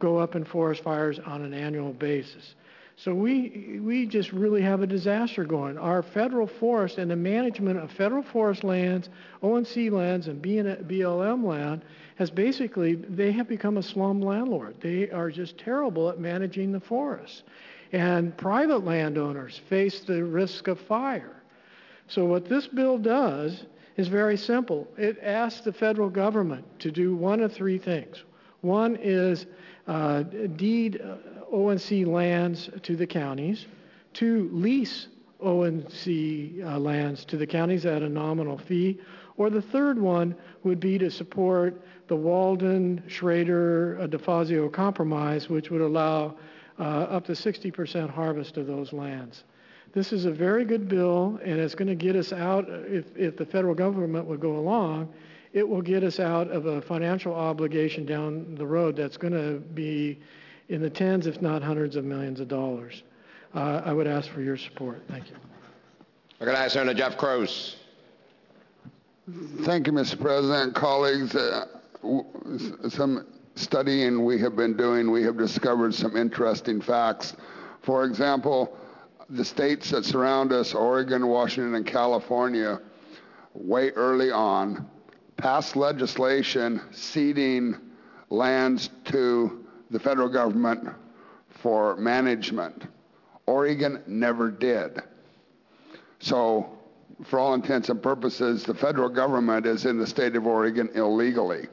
go up in forest fires on an annual basis. So we just really have a disaster going. Our federal forest and the management of federal forest lands, ONC lands, and BLM land has basically, they have become a slum landlord. They are just terrible at managing the forests. And private landowners face the risk of fire. So what this bill does is very simple. It asks the federal government to do one of three things. One is deed ONC lands to the counties, 2, lease ONC lands to the counties at a nominal fee, or the third one would be to support the Walden-Schrader-DeFazio Compromise, which would allow up to 60% harvest of those lands. This is a very good bill, and it's going to get us out, if the federal government would go along, it will get us out of a financial obligation down the road that's going to be in the tens, if not hundreds of millions of dollars. I would ask for your support. Thank you. Recognize Senator Jeff Crouse. Thank you, Mr. President. Colleagues, some studying we have been doing, we have discovered some interesting facts. For example, the states that surround us, Oregon, Washington, and California, way early on, passed legislation ceding lands to the federal government for management. Oregon never did. So, for all intents and purposes, the federal government is in the state of Oregon illegally.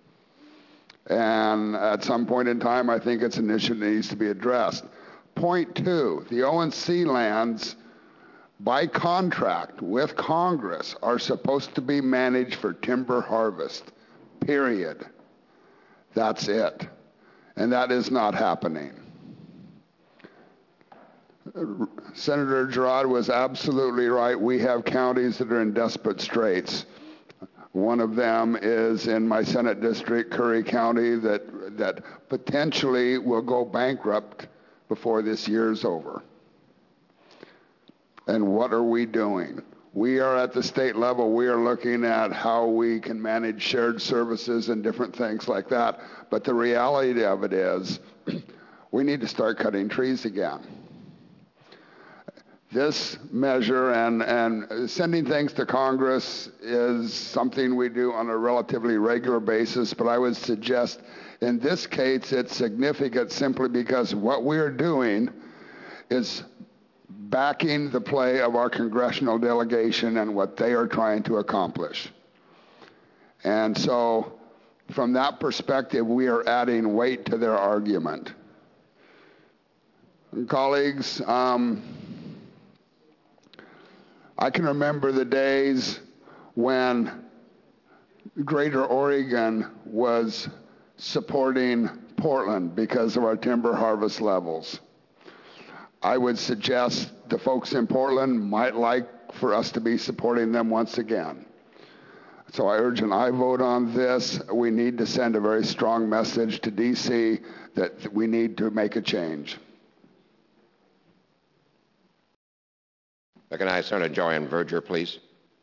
And at some point in time, I think it's an issue that needs to be addressed. Point 2, the ONC lands, by contract with Congress, are supposed to be managed for timber harvest, period. That's it. And that is not happening. Senator Girard was absolutely right. We have counties that are in desperate straits. One of them is in my Senate district, Curry County, that potentially will go bankrupt before this year is over. And what are we doing? We are at the state level, we are looking at how we can manage shared services and different things like that. But the reality of it is, we need to start cutting trees again. This measure and sending things to Congress is something we do on a relatively regular basis, but I would suggest in this case it's significant simply because what we're doing is backing the play of our congressional delegation and what they are trying to accomplish. And so from that perspective, we are adding weight to their argument. And colleagues, I can remember the days when Greater Oregon was supporting Portland because of our timber harvest levels. I would suggest the folks in Portland might like for us to be supporting them once again. So I urge an aye vote on this. We need to send a very strong message to D.C. that we need to make a change. Recognize Senator Joanne Verger, please.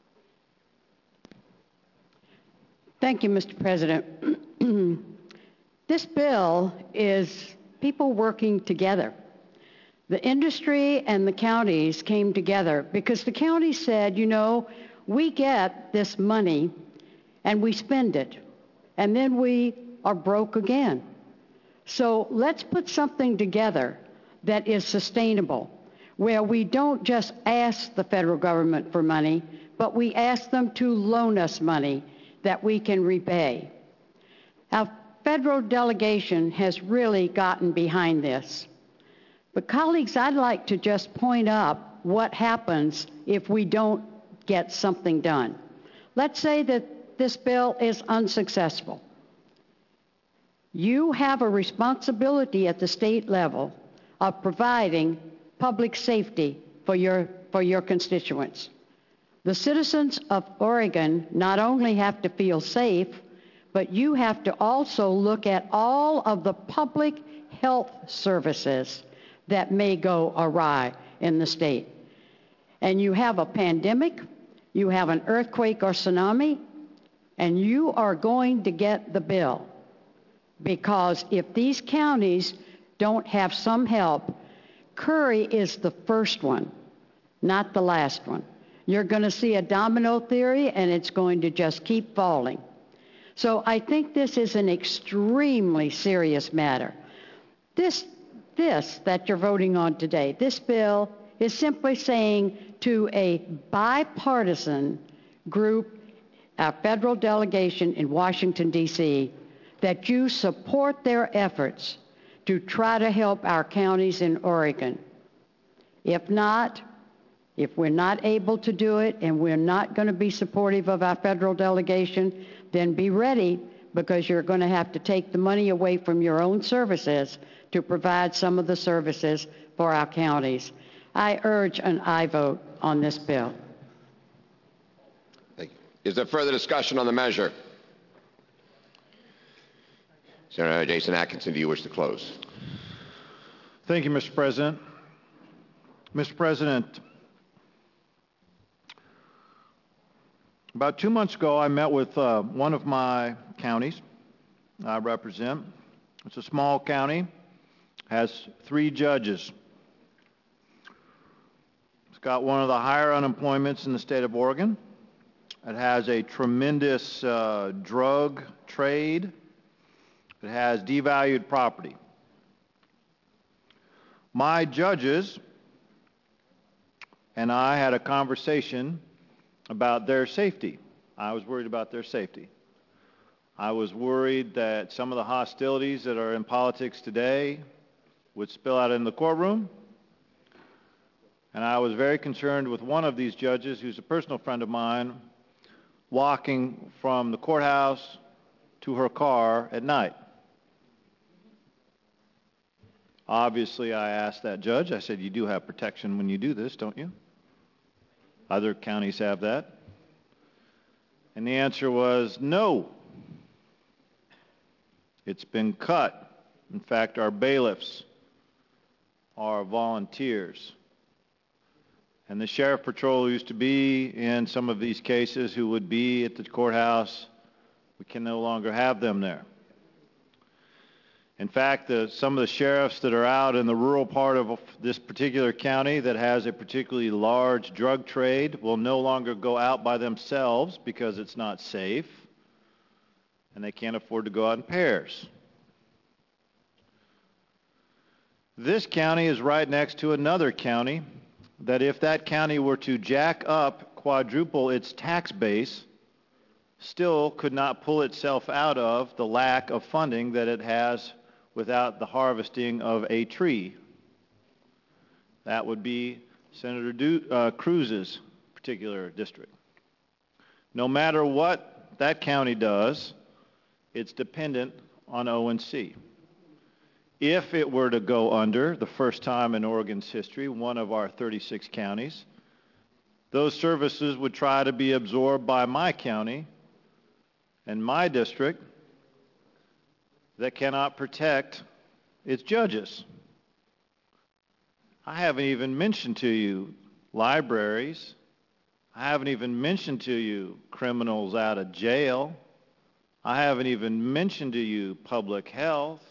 Thank you, Mr. President. This bill is people working together. The industry and the counties came together because the county said, you know, we get this money and we spend it, and then we are broke again. So let's put something together that is sustainable, where we don't just ask the federal government for money, but we ask them to loan us money that we can repay. Our federal delegation has really gotten behind this. But colleagues, I'd like to just point up what happens if we don't get something done. Let's say that this bill is unsuccessful. You have a responsibility at the state level of providing public safety for your constituents. The citizens of Oregon not only have to feel safe, but you have to also look at all of the public health services that may go awry in the state. And you have a pandemic, you have an earthquake or tsunami, and you are going to get the bill. because if these counties don't have some help, Curry is the first one, not the last one. You're going to see a domino theory, and it's going to just keep falling. So I think this is an extremely serious matter. This that you're voting on today, this bill is simply saying to a bipartisan group, a federal delegation in Washington, D.C., that you support their efforts to try to help our counties in Oregon. If not, if we're not able to do it and we're not going to be supportive of our federal delegation, then be ready, because you're going to have to take the money away from your own services to provide some of the services for our counties. I urge an aye vote on this bill. Thank you. Is there further discussion on the measure? Senator Jason Atkinson, do you wish to close? Thank you, Mr. President. Mr. President, about 2 months ago, I met with one of my counties I represent. It's a small county, has 3 judges. It's got one of the higher unemployments in the state of Oregon. It has a tremendous drug trade. It has devalued property. My judges and I had a conversation about their safety. I was worried about their safety. I was worried that some of the hostilities that are in politics today would spill out in the courtroom. And I was very concerned with one of these judges, who's a personal friend of mine, walking from the courthouse to her car at night. Obviously, I asked that judge, I said, you do have protection when you do this, don't you? Other counties have that. And the answer was no. It's been cut. In fact, our bailiffs are volunteers. And the sheriff patrol who used to be in some of these cases, who would be at the courthouse, we can no longer have them there. In fact, some of the sheriffs that are out in the rural part of this particular county that has a particularly large drug trade will no longer go out by themselves because it's not safe, and they can't afford to go out in pairs. This county is right next to another county that, if that county were to jack up, quadruple its tax base, still could not pull itself out of the lack of funding that it has without the harvesting of a tree. That would be Senator Cruz's particular district. No matter what that county does, it's dependent on O&C. If it were to go under, the first time in Oregon's history, one of our 36 counties, those services would try to be absorbed by my county and my district that cannot protect its judges. I haven't even mentioned to you libraries. I haven't even mentioned to you criminals out of jail. I haven't even mentioned to you public health.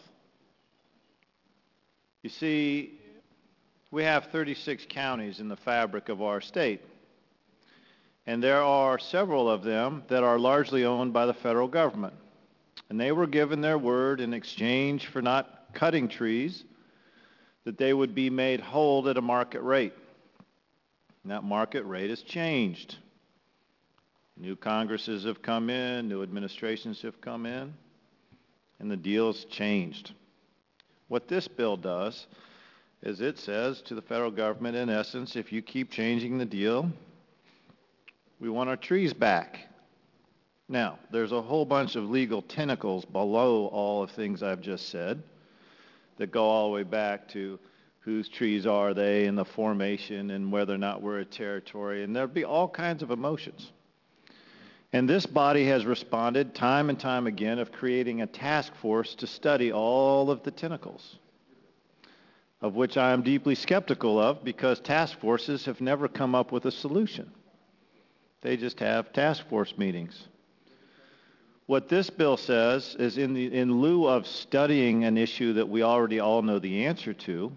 You see, we have 36 counties in the fabric of our state, and there are several of them that are largely owned by the federal government. And they were given their word in exchange for not cutting trees that they would be made whole at a market rate. And that market rate has changed. New Congresses have come in, new administrations have come in, and the deal's changed. What this bill does is it says to the federal government, in essence, if you keep changing the deal, we want our trees back. Now, there's a whole bunch of legal tentacles below all of things I've just said that go all the way back to whose trees are they and the formation and whether or not we're a territory, and there'll be all kinds of emotions. And this body has responded time and time again of creating a task force to study all of the tentacles, of which I am deeply skeptical of, because task forces have never come up with a solution. They just have task force meetings. What this bill says is in lieu of studying an issue that we already all know the answer to,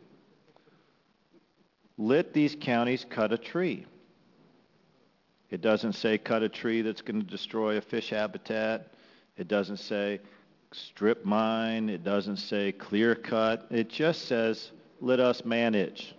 let these counties cut a tree. It doesn't say cut a tree that's going to destroy a fish habitat. It doesn't say strip mine. It doesn't say clear cut. It just says let us manage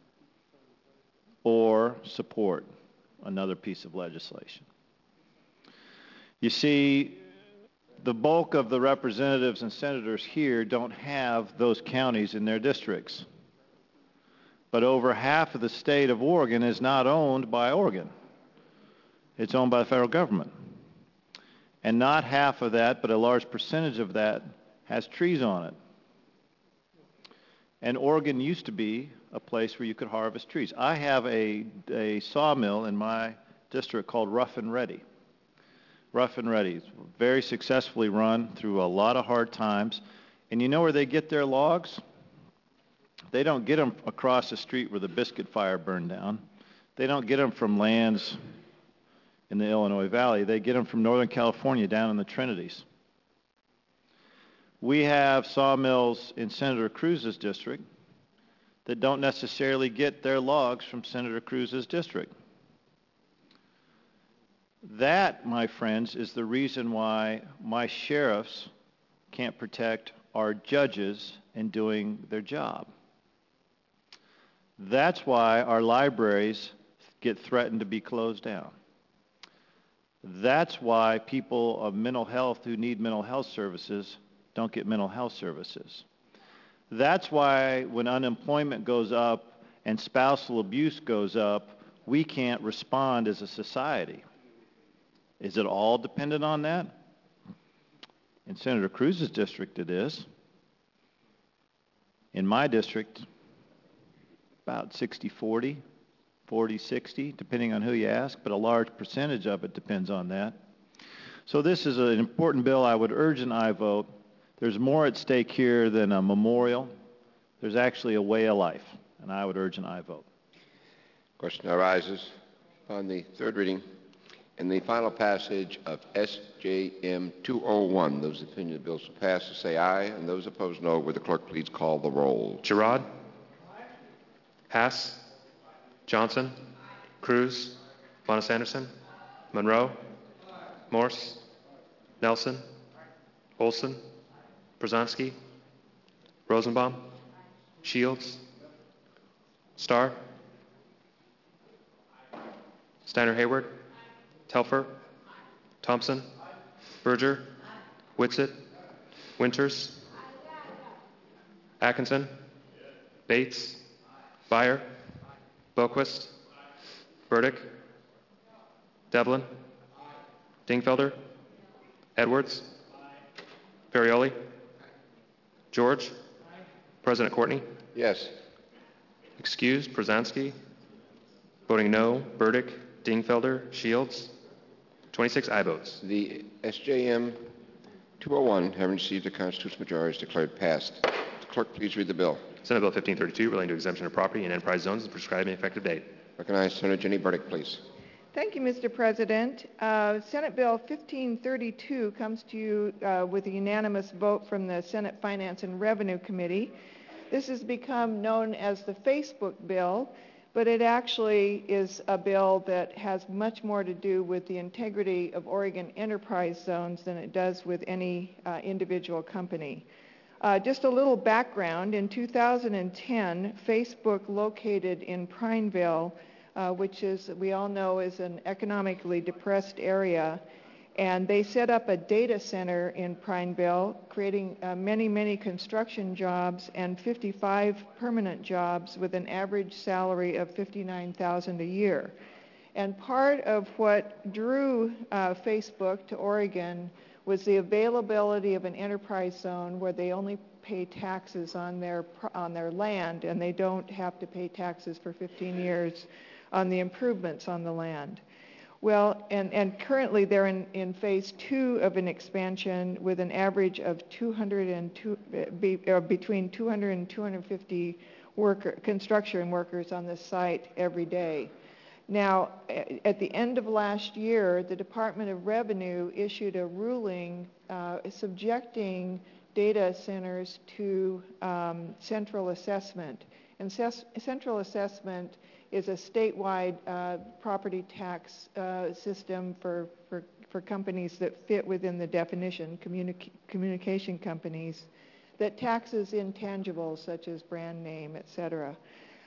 or support another piece of legislation. You see, the bulk of the representatives and senators here don't have those counties in their districts. But over half of the state of Oregon is not owned by Oregon. It's owned by the federal government. And not half of that, but a large percentage of that has trees on it. And Oregon used to be a place where you could harvest trees. I have a sawmill in my district called Rough and Ready. Rough and Ready, very successfully run through a lot of hard times. And you know where they get their logs? They don't get them across the street where the biscuit fire burned down. They don't get them from lands in the Illinois Valley. They get them from Northern California down in the Trinities. We have sawmills in Senator Cruz's district that don't necessarily get their logs from Senator Cruz's district. That, my friends, is the reason why my sheriffs can't protect our judges in doing their job. That's why our libraries get threatened to be closed down. That's why people of mental health who need mental health services don't get mental health services. That's why when unemployment goes up and spousal abuse goes up, we can't respond as a society. Is it all dependent on that? In Senator Cruz's district, it is. In my district, about 60-40, 40-60, depending on who you ask, but a large percentage of it depends on that. So this is an important bill. I would urge an aye vote. There's more at stake here than a memorial. There's actually a way of life, and I would urge an aye vote. Question arises on the third reading and the final passage of SJM 201. Those in opinion the bill shall pass say aye, and those opposed no. Would the clerk please call the roll? Girard? Hass? Johnson? Cruz? Bonas Anderson? Monroe? Morse? Nelson? Olson? Brzezinski? Rosenbaum? Shields? Starr? Steiner Hayward? Telfer? Thompson? Berger? Whitsitt? Winters? Atkinson? Bates? Byer? Boquist? Burdick? Devlin? Dingfelder? Edwards? Ferrioli? George? President Courtney? Yes. Excused, Brzezinski. Voting no, Burdick, Dingfelder, Shields. 26 aye votes. The SJM 201, having received a constitutional majority, is declared passed. The clerk please read the bill. Senate Bill 1532, relating to exemption of property in enterprise zones and prescribing an effective date. Recognize Senator Jenny Burdick, please. Thank you, Mr. President. Senate Bill 1532 comes to you with a unanimous vote from the Senate Finance and Revenue Committee. This has become known as the Facebook bill, but it actually is a bill that has much more to do with the integrity of Oregon enterprise zones than it does with any individual company. Just a little background. In 2010, Facebook located in Prineville, which is, we all know, is an economically depressed area, and they set up a data center in Prineville, creating many, many construction jobs and 55 permanent jobs with an average salary of $59,000 a year. And part of what drew Facebook to Oregon was the availability of an enterprise zone where they only pay taxes on their land, and they don't have to pay taxes for 15 years on the improvements on the land. Well, and currently they're in phase 2 of an expansion with an average of between 200 and 250 construction workers on the site every day. Now, at the end of last year, the Department of Revenue issued a ruling subjecting data centers to central assessment. And central assessment is a statewide property tax system for companies that fit within the definition, communication companies, that taxes intangibles such as brand name, et cetera.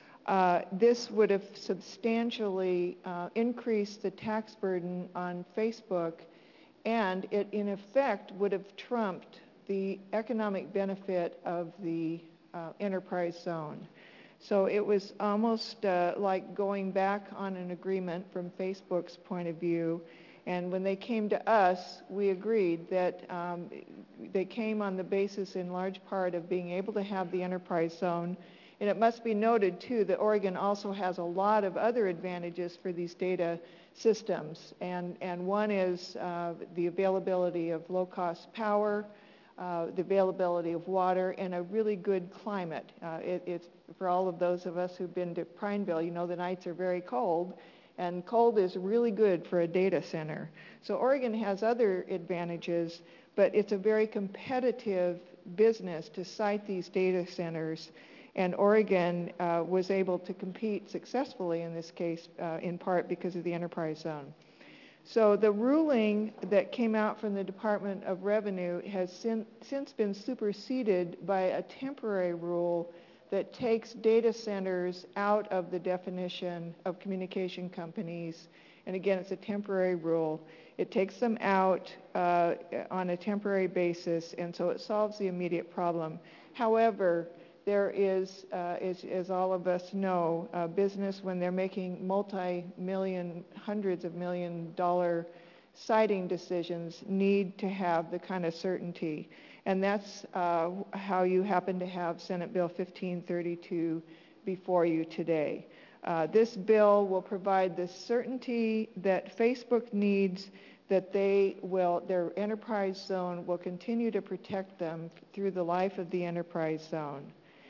This would have substantially increased the tax burden on Facebook, and it in effect would have trumped the economic benefit of the enterprise zone. So it was almost like going back on an agreement from Facebook's point of view. And when they came to us, we agreed that they came on the basis in large part of being able to have the enterprise zone. And it must be noted, too, that Oregon also has a lot of other advantages for these data systems. And one is the availability of low-cost power, the availability of water, and a really good climate. It's for all of those of us who've been to Prineville, you know the nights are very cold, and cold is really good for a data center. So Oregon has other advantages, but it's a very competitive business to site these data centers, and Oregon was able to compete successfully in this case, in part because of the enterprise zone. So the ruling that came out from the Department of Revenue has since been superseded by a temporary rule that takes data centers out of the definition of communication companies. And again, it's a temporary rule. It takes them out on a temporary basis, and so it solves the immediate problem. However, there is, as all of us know, business when they're making multi-million, hundreds of million-dollar siting decisions need to have the kind of certainty. And that's how you happen to have Senate Bill 1532 before you today. This bill will provide the certainty that Facebook needs, that their enterprise zone will continue to protect them through the life of the enterprise zone.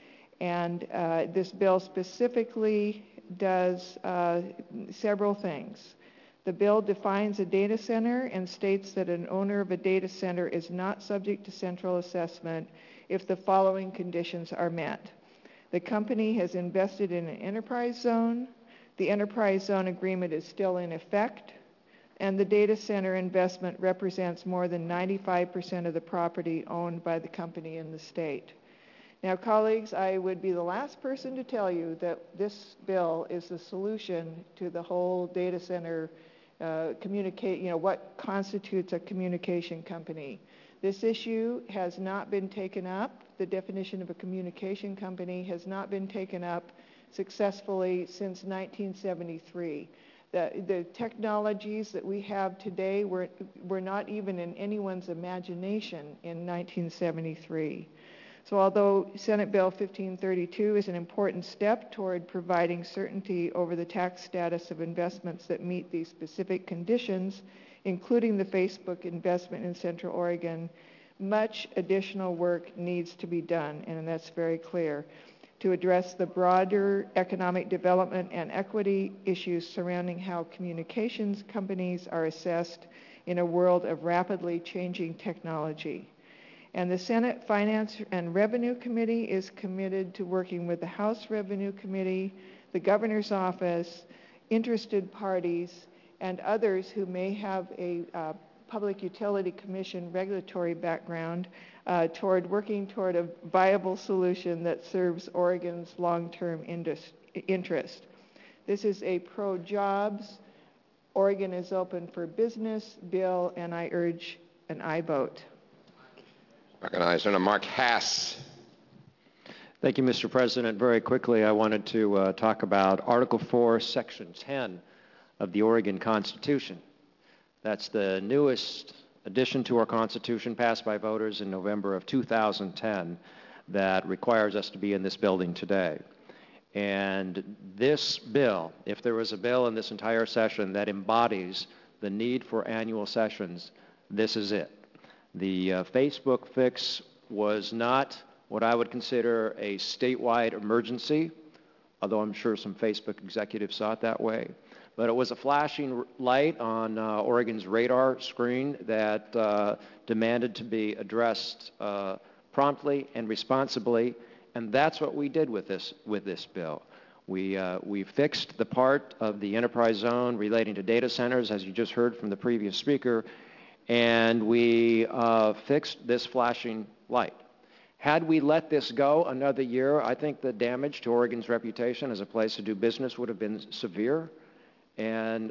And this bill specifically does several things. The bill defines a data center and states that an owner of a data center is not subject to central assessment if the following conditions are met. The company has invested in an enterprise zone, the enterprise zone agreement is still in effect, and the data center investment represents more than 95% of the property owned by the company in the state. Now, colleagues, I would be the last person to tell you that this bill is the solution to the whole data center what constitutes a communication company. This issue has not been taken up. The definition of a communication company has not been taken up successfully since 1973. The technologies that we have today were not even in anyone's imagination in 1973. So although Senate Bill 1532 is an important step toward providing certainty over the tax status of investments that meet these specific conditions, including the Facebook investment in Central Oregon, much additional work needs to be done, and that's very clear, to address the broader economic development and equity issues surrounding how communications companies are assessed in a world of rapidly changing technology. And the Senate Finance and Revenue Committee is committed to working with the House Revenue Committee, the Governor's Office, interested parties, and others who may have a Public Utility Commission regulatory background toward working toward a viable solution that serves Oregon's long-term interest. This is a pro-jobs, Oregon is open for business bill, and I urge an aye vote. Recognized Senator Mark Hass. Thank you, Mr. President. Very quickly, I wanted to talk about Article 4, Section 10 of the Oregon Constitution. That's the newest addition to our Constitution passed by voters in November of 2010 that requires us to be in this building today. And this bill, if there was a bill in this entire session that embodies the need for annual sessions, this is it. The Facebook fix was not what I would consider a statewide emergency, although I'm sure some Facebook executives saw it that way. but it was a flashing light on Oregon's radar screen that demanded to be addressed promptly and responsibly, and that's what we did with this bill. We fixed the part of the enterprise zone relating to data centers, as you just heard from the previous speaker, and we fixed this flashing light. Had we let this go another year, I think the damage to Oregon's reputation as a place to do business would have been severe. And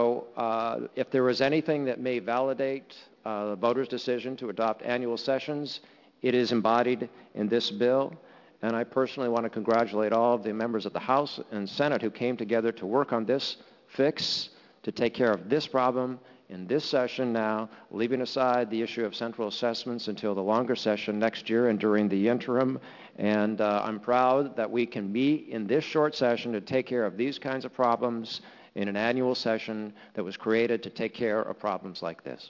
so if there is anything that may validate the voters' decision to adopt annual sessions, it is embodied in this bill. And I personally want to congratulate all of the members of the House and Senate who came together to work on this fix, to take care of this problem in this session now, leaving aside the issue of central assessments until the longer session next year and during the interim. And I'm proud that we can meet in this short session to take care of these kinds of problems in an annual session that was created to take care of problems like this.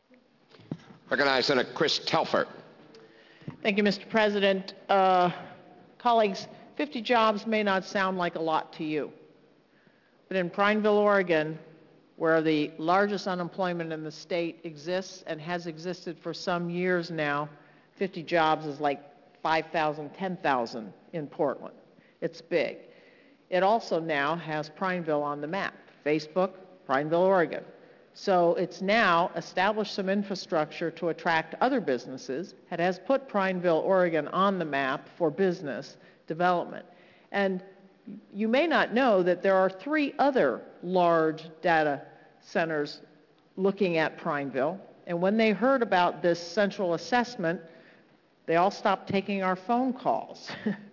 Recognize Senator Chris Telfer. Thank you, Mr. President. Colleagues, 50 jobs may not sound like a lot to you, but in Prineville, Oregon, where the largest unemployment in the state exists and has existed for some years now, 50 jobs is like 5,000, 10,000 in Portland. It's big. It also now has Prineville on the map. Facebook, Prineville, Oregon. So it's now established some infrastructure to attract other businesses. It has put Prineville, Oregon on the map for business development. And you may not know that there are 3 other large data centers looking at Prineville. And when they heard about this central assessment, they all stopped taking our phone calls.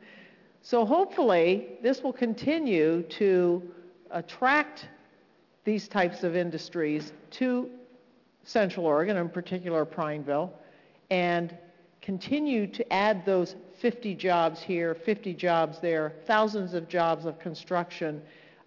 So hopefully this will continue to attract these types of industries to Central Oregon, in particular Prineville, and continue to add those 50 jobs here, 50 jobs there, thousands of jobs of construction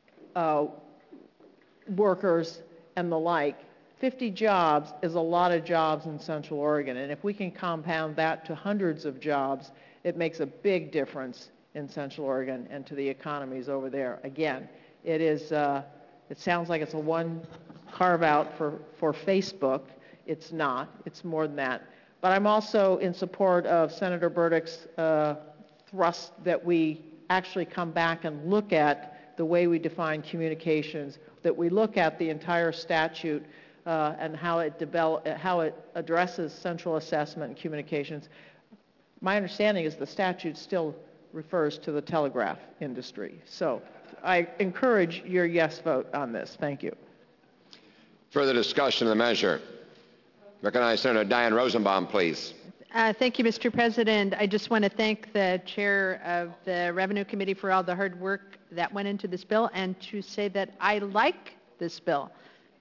workers and the like. 50 jobs is a lot of jobs in Central Oregon, and if we can compound that to hundreds of jobs, it makes a big difference in Central Oregon and to the economies over there. Again, it is it sounds like it's a one carve-out for Facebook. It's not. It's more than that. But I'm also in support of Senator Burdick's thrust that we actually come back and look at the way we define communications, that we look at the entire statute and how it addresses central assessment and communications. My understanding is the statute still refers to the telegraph industry. So I encourage your yes vote on this. Thank you. Further discussion of the measure. Recognize Senator Diane Rosenbaum, please. Thank you, Mr. President. I just want to thank the chair of the Revenue Committee for all the hard work that went into this bill and to say that I like this bill.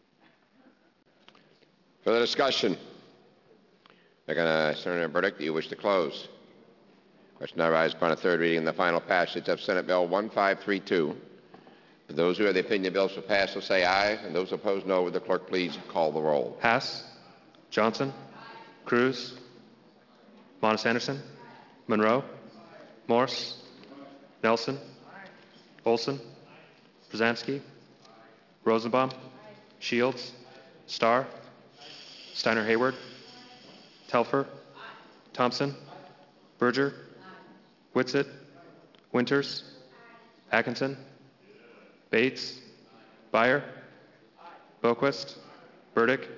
Further discussion. Recognize Senator Burdick. Do you wish to close? Question now arises upon a third reading and the final passage of Senate Bill 1532. For those who have the opinion the bill shall pass will say aye, and those opposed no. Would the clerk please call the roll? Hass, Johnson, Cruz, Monis Anderson, Monroe, Morse, Nelson, Olson, Brzezinski, Rosenbaum, Shields, Starr, Steiner Hayward, Telfer, Thompson, Berger, Whitsitt, Winters, Atkinson, Bates, Beyer, Boquist, Burdick,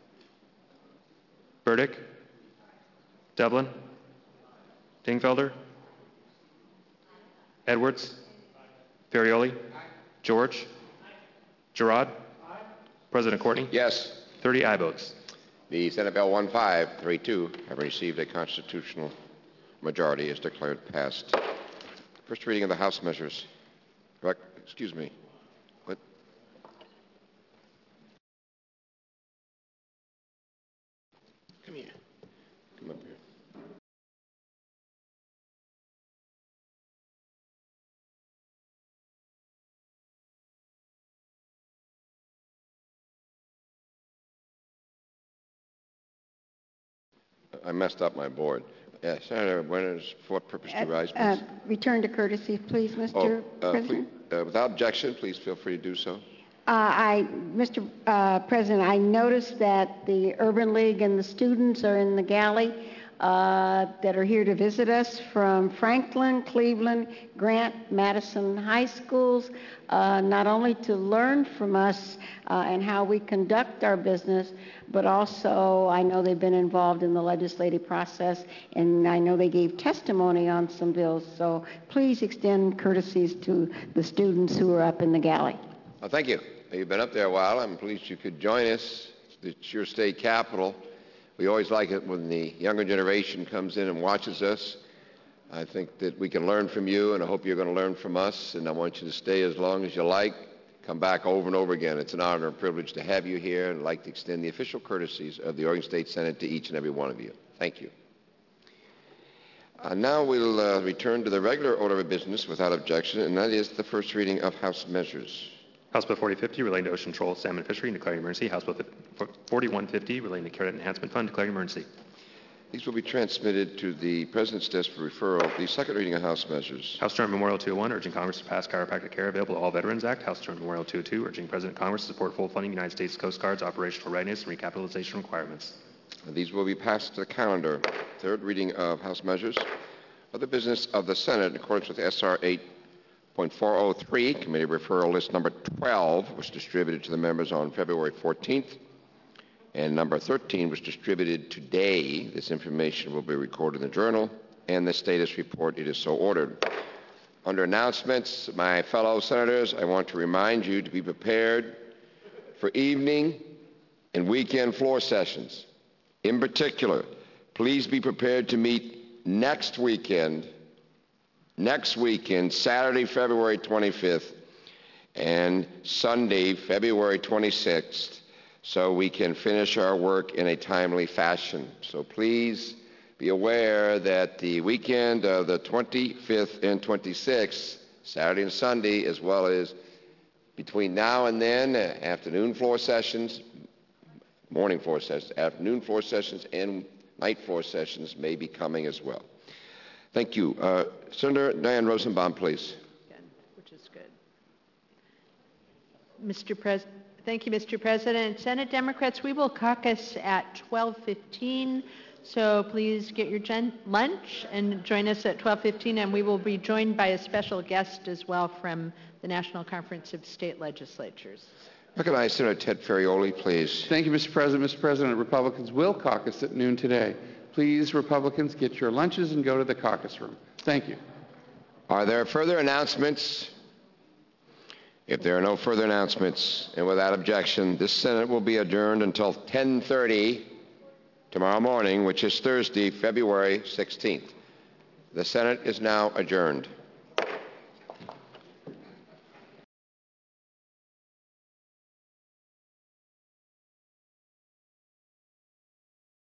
Devlin, Dingfelder, Edwards, Ferrioli, George, Girard, President Courtney. Yes. 30 aye votes. The Senate Bill 1532 having received a constitutional majority is declared passed. First reading of the House measures. Excuse me. What? Come here. Come up here. I messed up my board. Senator, for what purpose to rise, please? Return to courtesy, please, Mr. President. Without objection, please feel free to do so. Mr. President, I noticed that the Urban League and the students are in the galley that are here to visit us from Franklin, Cleveland, Grant, Madison high schools, not only to learn from us and how we conduct our business, but also I know they've been involved in the legislative process, and I know they gave testimony on some bills. So please extend courtesies to the students who are up in the galley. Well, thank you. You've been up there a while. I'm pleased you could join us. It's your state capital. We always like it when the younger generation comes in and watches us. I think that we can learn from you, and I hope you're going to learn from us, and I want you to stay as long as you like. Come back over and over again. It's an honor and privilege to have you here, and I'd like to extend the official courtesies of the Oregon State Senate to each and every one of you. Thank you. Now we'll return to the regular order of business without objection, and that is the first reading of House measures. House Bill 4050 relating to ocean troll salmon fishery and declaring emergency. House Bill 4150 relating to Credit Enhancement Fund declaring emergency. These will be transmitted to the President's desk for referral. The second reading of House measures. House Joint Memorial 201 urging Congress to pass Chiropractic Care available to all Veterans Act. House Joint Memorial 202 urging President Congress to support full funding United States Coast Guard's operational readiness and recapitalization requirements. These will be passed to the calendar. Third reading of House measures. Other business of the Senate in accordance with S.R. 8.403, Committee Referral List number 12 was distributed to the members on February 14th, and number 13 was distributed today. This information will be recorded in the Journal and the status report. It is so ordered. Under announcements, my fellow senators, I want to remind you to be prepared for evening and weekend floor sessions. In particular, please be prepared to meet next weekend, Saturday, February 25th, and Sunday, February 26th, so we can finish our work in a timely fashion. So please be aware that the weekend of the 25th and 26th, Saturday and Sunday, as well as between now and then, afternoon floor sessions, morning floor sessions, afternoon floor sessions, and night floor sessions may be coming as well. Thank you. Senator Diane Rosenbaum, please. Which is good. Thank you, Mr. President. Senate Democrats, we will caucus at 12:15, so please get your lunch and join us at 12:15, and we will be joined by a special guest as well from the National Conference of State Legislatures. Recognize Senator Ted Ferrioli, please. Thank you, Mr. President. Mr. President, Republicans will caucus at noon today. Please, Republicans, get your lunches and go to the caucus room. Thank you. Are there further announcements? If there are no further announcements, and without objection, this Senate will be adjourned until 10:30 tomorrow morning, which is Thursday, February 16th. The Senate is now adjourned.